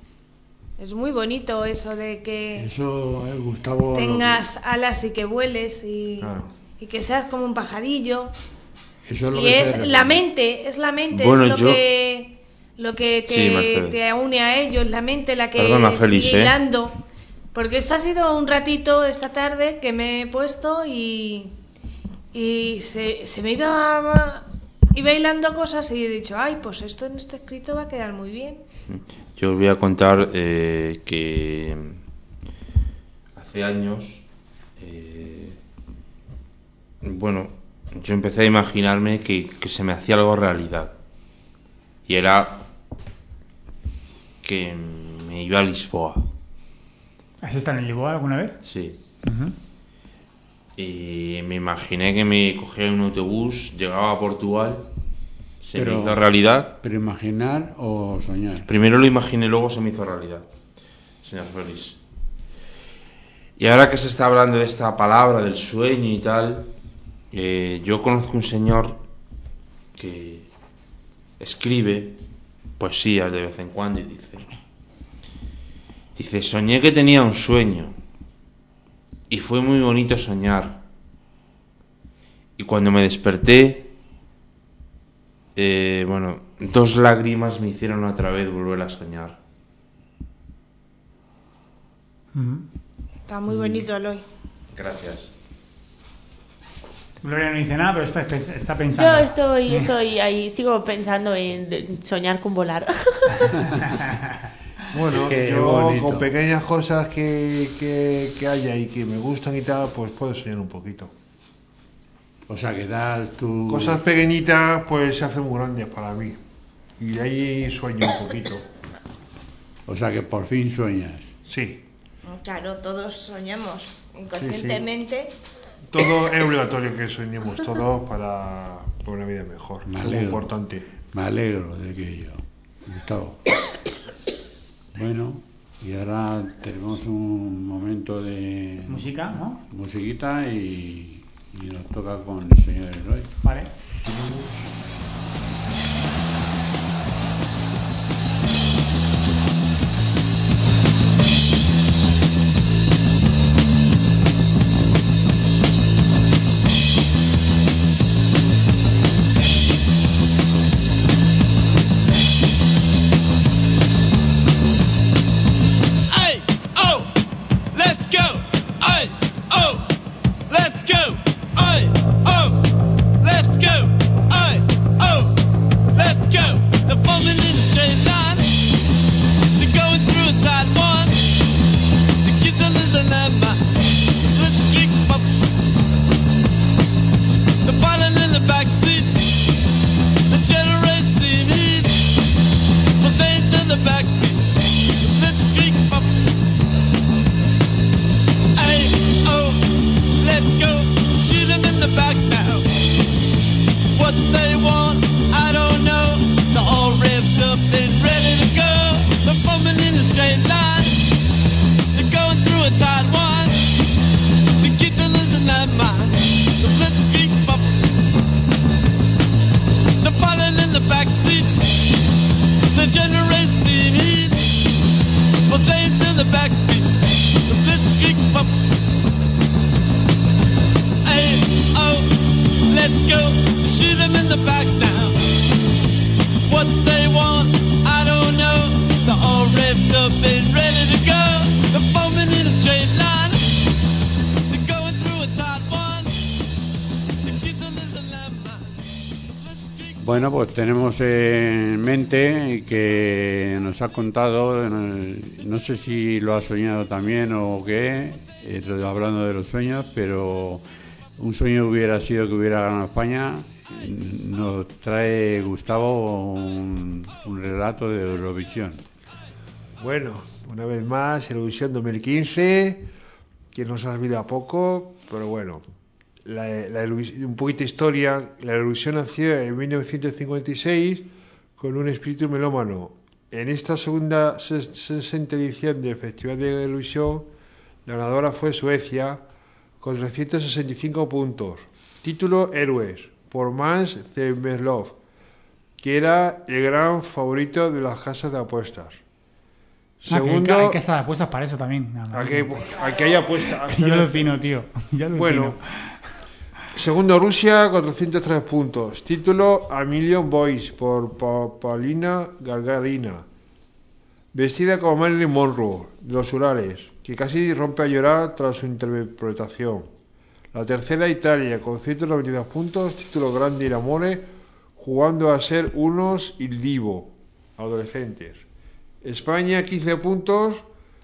Speaker 7: Es muy bonito eso de que
Speaker 1: Eso, eh, Gustavo... lo
Speaker 7: tengas alas y que vueles y,
Speaker 5: Claro.
Speaker 7: y que seas como un pajarillo.
Speaker 1: que- eso es lo
Speaker 7: Y
Speaker 1: que se
Speaker 7: es
Speaker 1: refiere.
Speaker 7: la mente, es la mente,
Speaker 3: Bueno,
Speaker 7: es lo
Speaker 3: yo-
Speaker 7: que lo que te,
Speaker 3: Sí, Mercedes.
Speaker 7: te une a ellos, la mente, la que
Speaker 3: Perdona, Félix,
Speaker 7: sigue
Speaker 3: ¿eh?
Speaker 7: hilando. Porque esto ha sido un ratito esta tarde que me he puesto y, y se, se me iba, iba hilando cosas y he dicho, ay, pues esto en este escrito va a quedar muy bien.
Speaker 3: Yo os voy a contar eh, que hace años, eh, bueno, yo empecé a imaginarme que, que se me hacía algo realidad. Y era que me iba a Lisboa,
Speaker 4: ¿Has estado en Lisboa alguna vez?
Speaker 3: sí.
Speaker 4: Ujú.
Speaker 3: Y me imaginé que me cogía un autobús, llegaba a Portugal, se
Speaker 1: Pero-
Speaker 3: me hizo realidad.
Speaker 1: ¿Pero imaginar o soñar?
Speaker 3: Primero lo imaginé, luego se me hizo realidad, señor Félix. Y ahora que se está hablando de esta palabra, del sueño y tal, eh, yo conozco un señor que escribe poesías de vez en cuando y dice, dice, soñé que tenía un sueño y fue muy bonito soñar. Y cuando me desperté, eh, bueno, dos lágrimas me hicieron otra vez volver a soñar.
Speaker 4: Ujú.
Speaker 7: Está muy bonito, Eloy.
Speaker 3: Gracias.
Speaker 4: Gloria no dice nada, pero está, está
Speaker 2: Yo
Speaker 4: pensando.
Speaker 2: estoy, estoy ahí, sigo pensando en soñar con volar.
Speaker 5: Bueno,
Speaker 1: Qué
Speaker 5: yo
Speaker 1: bonito.
Speaker 5: con pequeñas cosas que, que, que haya y que me gustan y tal, pues puedo soñar un poquito.
Speaker 1: O sea, que das tu...
Speaker 5: Cosas pequeñitas pues se hacen muy grandes para mí. Y de ahí sueño un poquito.
Speaker 1: O sea, que por fin sueñas.
Speaker 5: Sí.
Speaker 7: Claro, todos soñamos inconscientemente.
Speaker 5: Todo es obligatorio que soñemos todos para, para una vida mejor.
Speaker 1: Me
Speaker 5: Es muy
Speaker 1: alegro.
Speaker 5: importante.
Speaker 1: Me alegro de aquello, Gustavo. Bueno, y ahora tenemos un momento de
Speaker 4: Música, ¿no?
Speaker 1: musiquita y, y nos toca con el señor Eloy.
Speaker 4: Vale.
Speaker 6: Hey, oh, let's go. Hey, oh, let's go. Hey, oh, let's go. Hey, oh, let's go. They're forming in a straight line. They're going through a tight one. The kids are losing their mind. Let's click pop. They're falling in the back seats. The generates steam heat. Well, they to the back seat. Let's click pop. Hey, oh, let's go. Shoot 'em in the back now. What they want, I don't know. They're all revved up and ready to go. They're forming in a straight line. They're going through a tight one. The kids are losing their mind. So let's click pop. They're falling in the back seats. The generates steam heat. Well, they to the back seat. Let's kick pop. Hey, oh, let's go. Shoot 'em in the back now. What they want, I don't know. They're all revved up and ready to go. They're forming in a straight line. They're going through a tight one. The kids are losing their mind. Let's kick.
Speaker 1: Bueno, pues tenemos en mente que nos ha contado, eh, no sé si lo ha soñado también o qué, eh, hablando de los sueños, pero un sueño hubiera sido que hubiera ganado España. Nos trae Gustavo un, un relato de Eurovisión.
Speaker 5: Bueno, una vez más, Eurovisión dos mil quince, que nos ha servido a poco, pero bueno, la, la Eurovis- un poquito de historia. La Eurovisión nació en mil novecientos cincuenta y seis con un espíritu melómano. En esta segunda ses- sesenta edición del Festival de Eurovisión, la ganadora fue Suecia con trescientos sesenta y cinco puntos. Título Héroes, por Mans Zemmerlov, que era el gran favorito de las casas de apuestas.
Speaker 4: Ah, que
Speaker 5: Segundo,
Speaker 4: hay que hacer apuestas para eso también. No, no,
Speaker 5: aquí,
Speaker 4: no.
Speaker 5: aquí hay apuestas.
Speaker 4: Yo lo opino, tío. Yo lo
Speaker 5: Bueno,
Speaker 4: opino.
Speaker 5: segundo Rusia, cuatrocientos tres puntos. Título A Million Boys por Pa- Paulina Gargarina. Vestida como Marilyn Monroe, de los Urales, que casi rompe a llorar tras su interpretación. La tercera Italia, con ciento noventa y dos puntos. Título Grande y Amore, jugando a ser unos il divo, adolescentes. España, quince puntos.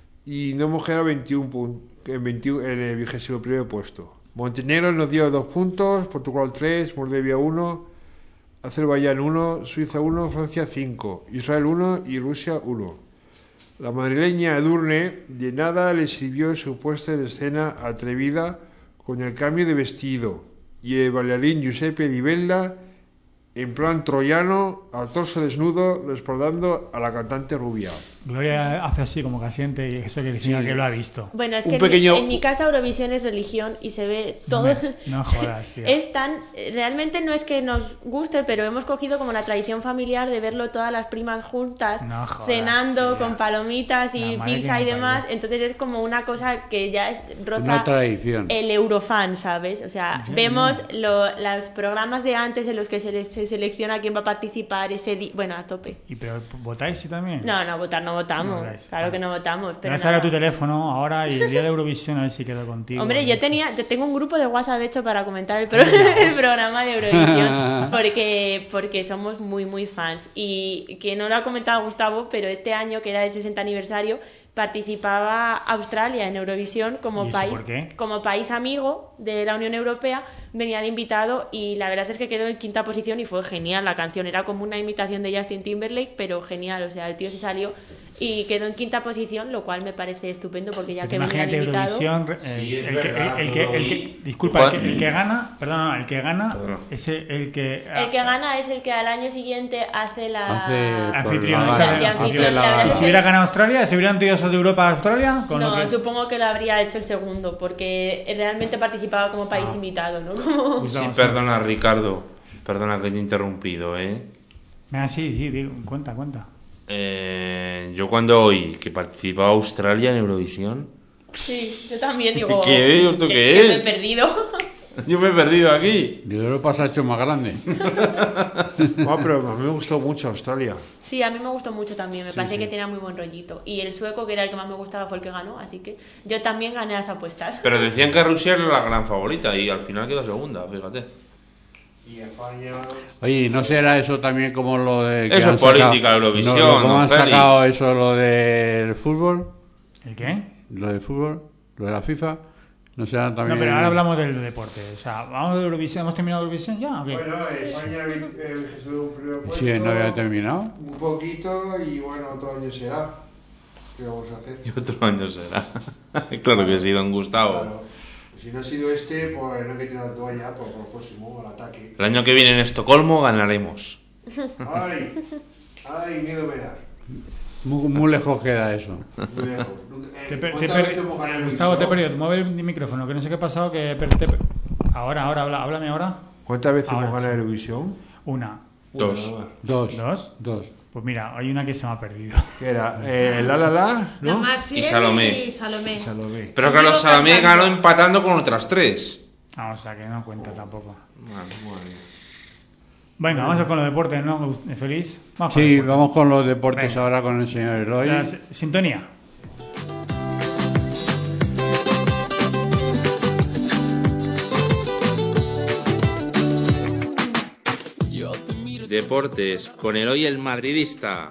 Speaker 5: Y no hemos quedado veintiún puntos en, veintiuno, en el vigésimo primer puesto. Montenegro nos dio dos puntos, Portugal tres, Moldavia uno, Azerbaiyán uno, Suiza uno, Francia cinco, Israel uno y Rusia uno. La madrileña Edurne de nada le sirvió su puesta en escena atrevida con el cambio de vestido y el bailarín Giuseppe Di Bella en plan troyano, a torso desnudo, respaldando a la cantante rubia.
Speaker 4: Gloria hace así como que asiente y eso que decía
Speaker 5: Sí.
Speaker 4: que lo ha visto.
Speaker 2: Bueno, es
Speaker 5: Un
Speaker 2: que en,
Speaker 5: pequeño-
Speaker 2: mi, en mi casa Eurovisión es religión y se ve todo.
Speaker 4: Me- no jodas, tío.
Speaker 2: Es tan. Realmente no es que nos guste, pero hemos cogido como la tradición familiar de verlo todas las primas juntas,
Speaker 4: No jodas,
Speaker 2: cenando
Speaker 4: tía.
Speaker 2: con palomitas y
Speaker 4: La madre
Speaker 2: pizza
Speaker 4: que
Speaker 2: y
Speaker 4: me
Speaker 2: demás.
Speaker 4: parió.
Speaker 2: Entonces es como una cosa que ya es roza
Speaker 1: Una tradición.
Speaker 2: el eurofan, ¿sabes? O sea,
Speaker 4: Ya,
Speaker 2: vemos
Speaker 4: ya.
Speaker 2: lo- los programas de antes en los que se, le- se selecciona quién va a participar ese día. Bueno, a tope.
Speaker 4: ¿Y pero votáis sí también?
Speaker 2: No, no, votar no votamos.
Speaker 4: No votáis.
Speaker 2: Claro
Speaker 4: Vale.
Speaker 2: que no votamos.
Speaker 4: Te
Speaker 2: Pero
Speaker 4: vas a dar
Speaker 2: nada.
Speaker 4: tu teléfono ahora y el día de Eurovisión a ver si quedo contigo.
Speaker 2: Hombre, yo
Speaker 4: Eso.
Speaker 2: tenía, yo tengo un grupo de WhatsApp de hecho para comentar el, pro- el programa de Eurovisión porque, porque somos muy muy fans y que no lo ha comentado Gustavo, pero este año que era el sesenta aniversario participaba Australia en Eurovisión
Speaker 4: ¿Y
Speaker 2: como
Speaker 4: eso
Speaker 2: país
Speaker 4: por qué?
Speaker 2: como país amigo de la Unión Europea, venía de invitado y la verdad es que quedó en quinta posición y fue genial la canción, era como una imitación de Justin Timberlake, pero genial, o sea, el tío se salió y quedó en quinta posición, lo cual me parece estupendo porque ya
Speaker 4: Porque
Speaker 2: que venía de
Speaker 4: imagínate
Speaker 2: invitado.
Speaker 4: Eurovisión, eh,
Speaker 3: Sí, es
Speaker 4: el, que,
Speaker 3: verdad,
Speaker 4: el, que,
Speaker 3: lo
Speaker 4: el que-
Speaker 3: vi.
Speaker 4: disculpa, el que,
Speaker 3: ¿Cuál?
Speaker 4: el que gana, perdona, el que gana
Speaker 3: Perdona.
Speaker 4: es el, el que
Speaker 2: El que gana es el que al año siguiente hace la...
Speaker 1: Hace
Speaker 4: anfitrión,
Speaker 1: por
Speaker 4: esa
Speaker 1: la-
Speaker 4: de
Speaker 1: hace
Speaker 2: anfitrión, la
Speaker 1: la-
Speaker 2: verdad
Speaker 4: ¿Y
Speaker 2: es
Speaker 4: si hubiera ganado Australia? ¿Se hubieran ido esos de Europa a Australia? Con lo
Speaker 2: No,
Speaker 4: que...
Speaker 2: supongo que lo habría hecho el segundo, porque realmente participaba como país
Speaker 4: Ah.
Speaker 2: invitado, ¿no? Como...
Speaker 4: Pues
Speaker 3: Sí,
Speaker 4: vamos,
Speaker 3: perdona, Ricardo. Perdona que te he interrumpido, ¿eh?
Speaker 4: Venga, sí, sí, digo, cuenta, cuenta.
Speaker 3: Eh, yo cuando oí que participaba Australia en Eurovisión,
Speaker 2: Sí, yo también digo...
Speaker 3: ¿Qué? ¿Esto
Speaker 2: que-
Speaker 3: qué
Speaker 2: que
Speaker 3: es?
Speaker 2: me he perdido.
Speaker 3: yo me he perdido aquí.
Speaker 1: De Europa se ha hecho más grande.
Speaker 5: Ah, pero a mí me gustó mucho Australia.
Speaker 2: Sí, a mí me gustó mucho también, me parece que tenía muy buen rollito. Y el sueco, que era el que más me gustaba, fue el que ganó, así que yo también gané las apuestas.
Speaker 3: Pero decían que Rusia era la gran favorita y al final quedó segunda, fíjate.
Speaker 5: Y España...
Speaker 1: Oye, ¿no será eso también como lo de... que
Speaker 3: Eso
Speaker 1: han
Speaker 3: es política, Eurovisión,
Speaker 1: No, ¿cómo
Speaker 3: don
Speaker 1: han
Speaker 3: Félix?
Speaker 1: sacado eso lo del fútbol?
Speaker 4: ¿El qué?
Speaker 1: Lo del fútbol, lo de la FIFA. ¿No será también...?
Speaker 4: No, pero ahora hablamos del deporte. O sea, ¿vamos de Eurovisión? ¿Hemos terminado Eurovisión ya o qué?
Speaker 5: Bueno, España eh, se sube un primer puesto.
Speaker 1: Sí, no había terminado.
Speaker 5: Un poquito y bueno, otro año será. ¿Qué vamos a hacer?
Speaker 3: Y otro año será. claro que sí, don Gustavo.
Speaker 5: Claro. Si no ha sido este, pues no hay que tirar la toalla por el próximo, al ataque.
Speaker 3: El año que viene en Estocolmo ganaremos.
Speaker 5: ¡Ay! ¡Ay, miedo me da!
Speaker 1: Muy, muy lejos queda eso.
Speaker 5: Muy lejos.
Speaker 4: Te per- te
Speaker 5: ¿Cuántas
Speaker 4: per-
Speaker 5: veces hemos ganado el
Speaker 4: Gustavo, te he
Speaker 5: Eurovisión?
Speaker 4: perdido. Mueve el micrófono, que no sé qué ha pasado. Que per- te per- Ahora, ahora, habla, háblame ahora.
Speaker 5: ¿Cuántas veces
Speaker 4: Ahora
Speaker 5: hemos ganado
Speaker 4: sí.
Speaker 5: Eurovisión?
Speaker 4: Una.
Speaker 3: Dos.
Speaker 5: Una nada más.
Speaker 1: Dos.
Speaker 4: ¿Dos?
Speaker 1: Dos.
Speaker 4: Pues mira, hay una que se me ha perdido.
Speaker 5: ¿Qué era? Eh, la la la,
Speaker 7: La
Speaker 5: ¿no?
Speaker 7: más
Speaker 3: Y
Speaker 7: fiel
Speaker 3: Salomé.
Speaker 7: y Salomé.
Speaker 5: Salomé.
Speaker 3: Pero
Speaker 7: Yo
Speaker 3: claro,
Speaker 7: digo
Speaker 3: Salomé
Speaker 7: cantando.
Speaker 3: ganó empatando con otras tres.
Speaker 4: Ah, o sea, que no cuenta tampoco.
Speaker 3: Bueno, bueno.
Speaker 4: Venga, vamos a con los deportes, ¿no? Feliz. Vamos con
Speaker 1: Sí,
Speaker 4: los deportes.
Speaker 1: vamos con los deportes
Speaker 4: Venga.
Speaker 1: ahora con el señor Eloy.
Speaker 4: La s- sintonía.
Speaker 3: Deportes, con Eloy el madridista.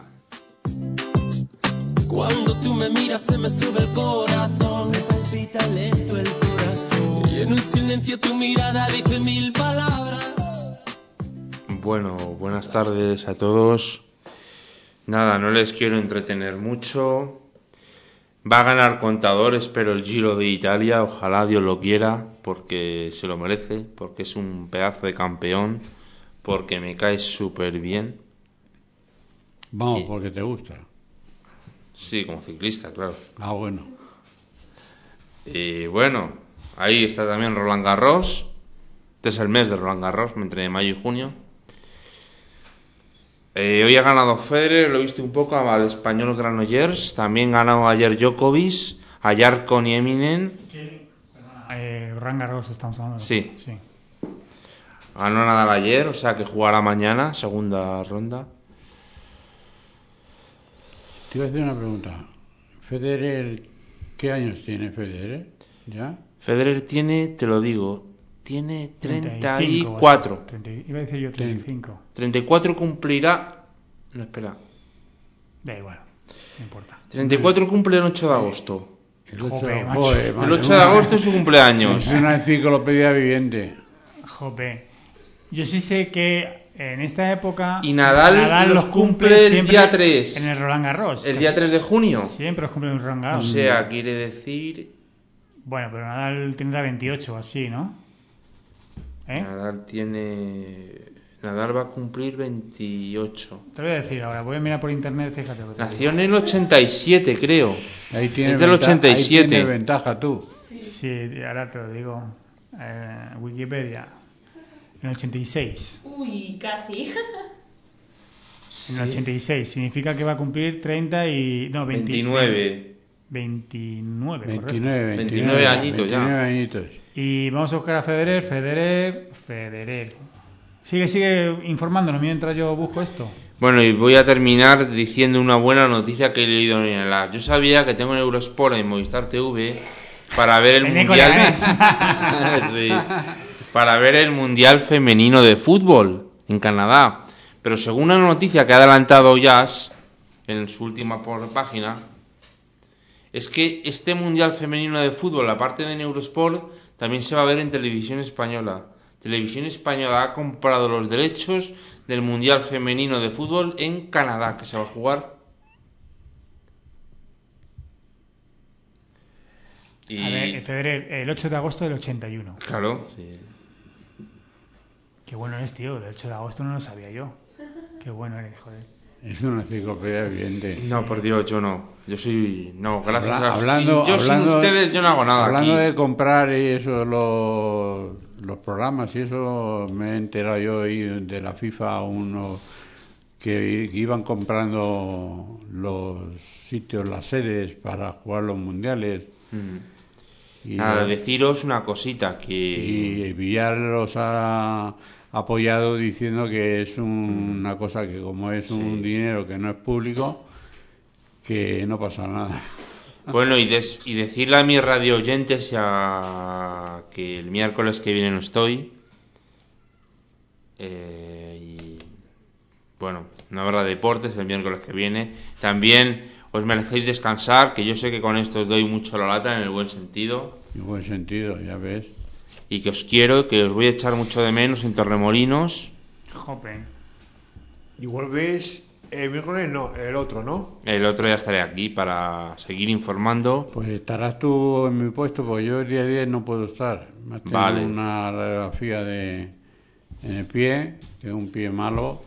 Speaker 8: Cuando tú me miras se me sube el corazón, me palpita lento el corazón. Y en un silencio tu mirada dice mil palabras.
Speaker 3: Bueno, buenas tardes a todos. Nada, no les quiero entretener mucho. Va a ganar Contador, espero el Giro de Italia, ojalá Dios lo quiera, porque se lo merece, porque es un pedazo de campeón, porque me cae súper bien.
Speaker 1: Vamos,
Speaker 3: Y-
Speaker 1: porque te gusta.
Speaker 3: Sí, como ciclista, claro.
Speaker 1: Ah, bueno.
Speaker 3: Y bueno, ahí está también Roland Garros. Este es el mes de Roland Garros, entre mayo y junio. Eh, hoy ha ganado Federer, lo he visto un poco, al español Granollers. También ganó ayer Djokovic, a Jarkon y Eminem.
Speaker 4: Eh, Roland Garros estamos hablando.
Speaker 3: Sí.
Speaker 4: sí.
Speaker 3: Ganó Nadal ayer, o sea que jugará mañana, segunda ronda.
Speaker 1: Te iba a hacer una pregunta. Federer, ¿qué años tiene Federer? ¿Ya?
Speaker 3: Federer tiene, te lo digo, tiene treinta y
Speaker 4: treinta y cinco,
Speaker 3: cuatro.
Speaker 4: treinta, iba a decir yo treinta y cinco.
Speaker 3: treinta y cuatro cumplirá... No, espera.
Speaker 4: Da igual, no importa.
Speaker 3: treinta y cuatro cumple el ocho de agosto.
Speaker 1: El ocho,
Speaker 4: Jope, macho.
Speaker 1: joder,
Speaker 3: El
Speaker 1: madre
Speaker 3: ocho de
Speaker 1: mía.
Speaker 3: agosto es su cumpleaños.
Speaker 1: Es una enciclopedia viviente.
Speaker 4: Jope. Yo sí sé que en esta época...
Speaker 3: Y Nadal los cumple el
Speaker 4: siempre
Speaker 3: día tres.
Speaker 4: En el Roland Garros.
Speaker 3: El día tres de junio.
Speaker 4: Siempre los cumple en el Roland
Speaker 3: O
Speaker 4: Garros.
Speaker 3: sea, quiere decir...
Speaker 4: Bueno, pero Nadal tendrá veintiocho o así, ¿no? ¿Eh?
Speaker 3: Nadal tiene... Nadal va a cumplir veintiocho.
Speaker 4: Te voy a decir ahora, voy a mirar por internet, fíjate. Lo que te
Speaker 3: Nació en el ochenta y siete, creo.
Speaker 1: Ahí tiene
Speaker 3: Es del
Speaker 1: venta-
Speaker 3: ochenta y siete.
Speaker 1: Ahí tienes ventaja tú.
Speaker 4: digo. Sí, ahora te lo digo. Eh, Wikipedia. En el ochenta y seis.
Speaker 2: Uy, casi.
Speaker 4: En el ochenta y seis. Significa que va a cumplir treinta y... No, veinte,
Speaker 3: veintinueve.
Speaker 4: veintinueve, correcto.
Speaker 1: veintinueve,
Speaker 3: veintinueve añitos ya.
Speaker 1: veintinueve añitos.
Speaker 4: Y vamos a buscar a Federer, Federer, Federer. Sigue, sigue informándonos mientras yo busco esto.
Speaker 3: Bueno, y voy a terminar diciendo una buena noticia que he leído en el A R. Yo sabía que tengo en Eurosport en Movistar T V para ver el
Speaker 4: En
Speaker 3: Mundial...
Speaker 4: Nicolás.
Speaker 3: Sí, para ver el Mundial Femenino de Fútbol en Canadá. Pero según una noticia que ha adelantado Jazz en su última por página, es que este Mundial Femenino de Fútbol, aparte de en Eurosport, también se va a ver en Televisión Española. Televisión Española ha comprado los derechos del Mundial Femenino de Fútbol en Canadá, que se va a jugar. Y...
Speaker 4: A ver, Federer, el ocho de agosto del ochenta y uno.
Speaker 3: Claro, sí.
Speaker 4: Qué bueno eres, tío. El ocho de agosto no lo sabía yo. Qué bueno eres, joder.
Speaker 1: Es una enciclopedia viviente.
Speaker 3: No, por Dios, yo no. Yo soy... No, gracias
Speaker 1: Habla-
Speaker 3: a...
Speaker 1: hablando,
Speaker 3: sin- yo
Speaker 1: hablando-
Speaker 3: sin ustedes yo no hago nada
Speaker 1: Hablando
Speaker 3: aquí.
Speaker 1: de comprar y eso, los, los programas y eso, me he enterado yo hoy de la FIFA, uno que iban comprando los sitios, las sedes para jugar los mundiales.
Speaker 3: Mm.
Speaker 1: Y,
Speaker 3: Nada, deciros una cosita que...
Speaker 1: y Villar los ha apoyado diciendo que es un- una cosa que como es un
Speaker 3: Sí.
Speaker 1: dinero que no es público, que no pasa nada.
Speaker 3: Bueno, y, des- y decirle a mis radio oyentes ya que el miércoles que viene no estoy. Eh, y bueno, no habrá deportes el miércoles que viene. También os merecéis descansar, que yo sé que con esto os doy mucho la lata en el buen sentido.
Speaker 1: En buen sentido, ya ves.
Speaker 3: Y que os quiero, que os voy a echar mucho de menos en Torremolinos.
Speaker 4: Jope.
Speaker 5: Y vuelves el miércoles, no, el otro, ¿no?
Speaker 3: El otro ya estaré aquí para seguir informando.
Speaker 1: Pues estarás tú en mi puesto, porque yo el día diez no puedo estar. Me tengo
Speaker 3: Vale.
Speaker 1: una radiografía de, en el pie, tengo un pie malo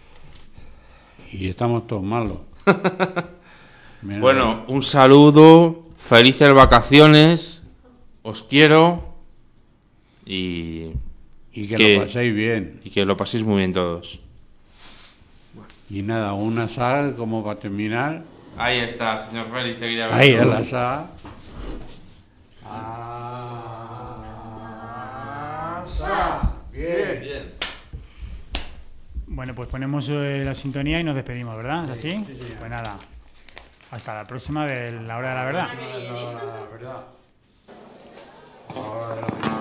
Speaker 1: y estamos todos malos. Menos-
Speaker 3: Bueno, un saludo, felices vacaciones, os quiero y,
Speaker 1: y que,
Speaker 3: que-
Speaker 1: lo paséis bien.
Speaker 3: y que lo paséis muy bien todos.
Speaker 1: Y nada, una sal como para terminar.
Speaker 3: Ahí está, señor Félix, te quería ver.
Speaker 1: Ahí es la sal. Bien.
Speaker 3: Bien.
Speaker 4: Bueno, pues ponemos eh, la sintonía y nos despedimos, ¿verdad? ¿Es así? Pues nada. Hasta la próxima de la hora de la verdad.
Speaker 1: La verdad. Ahora de la verdad.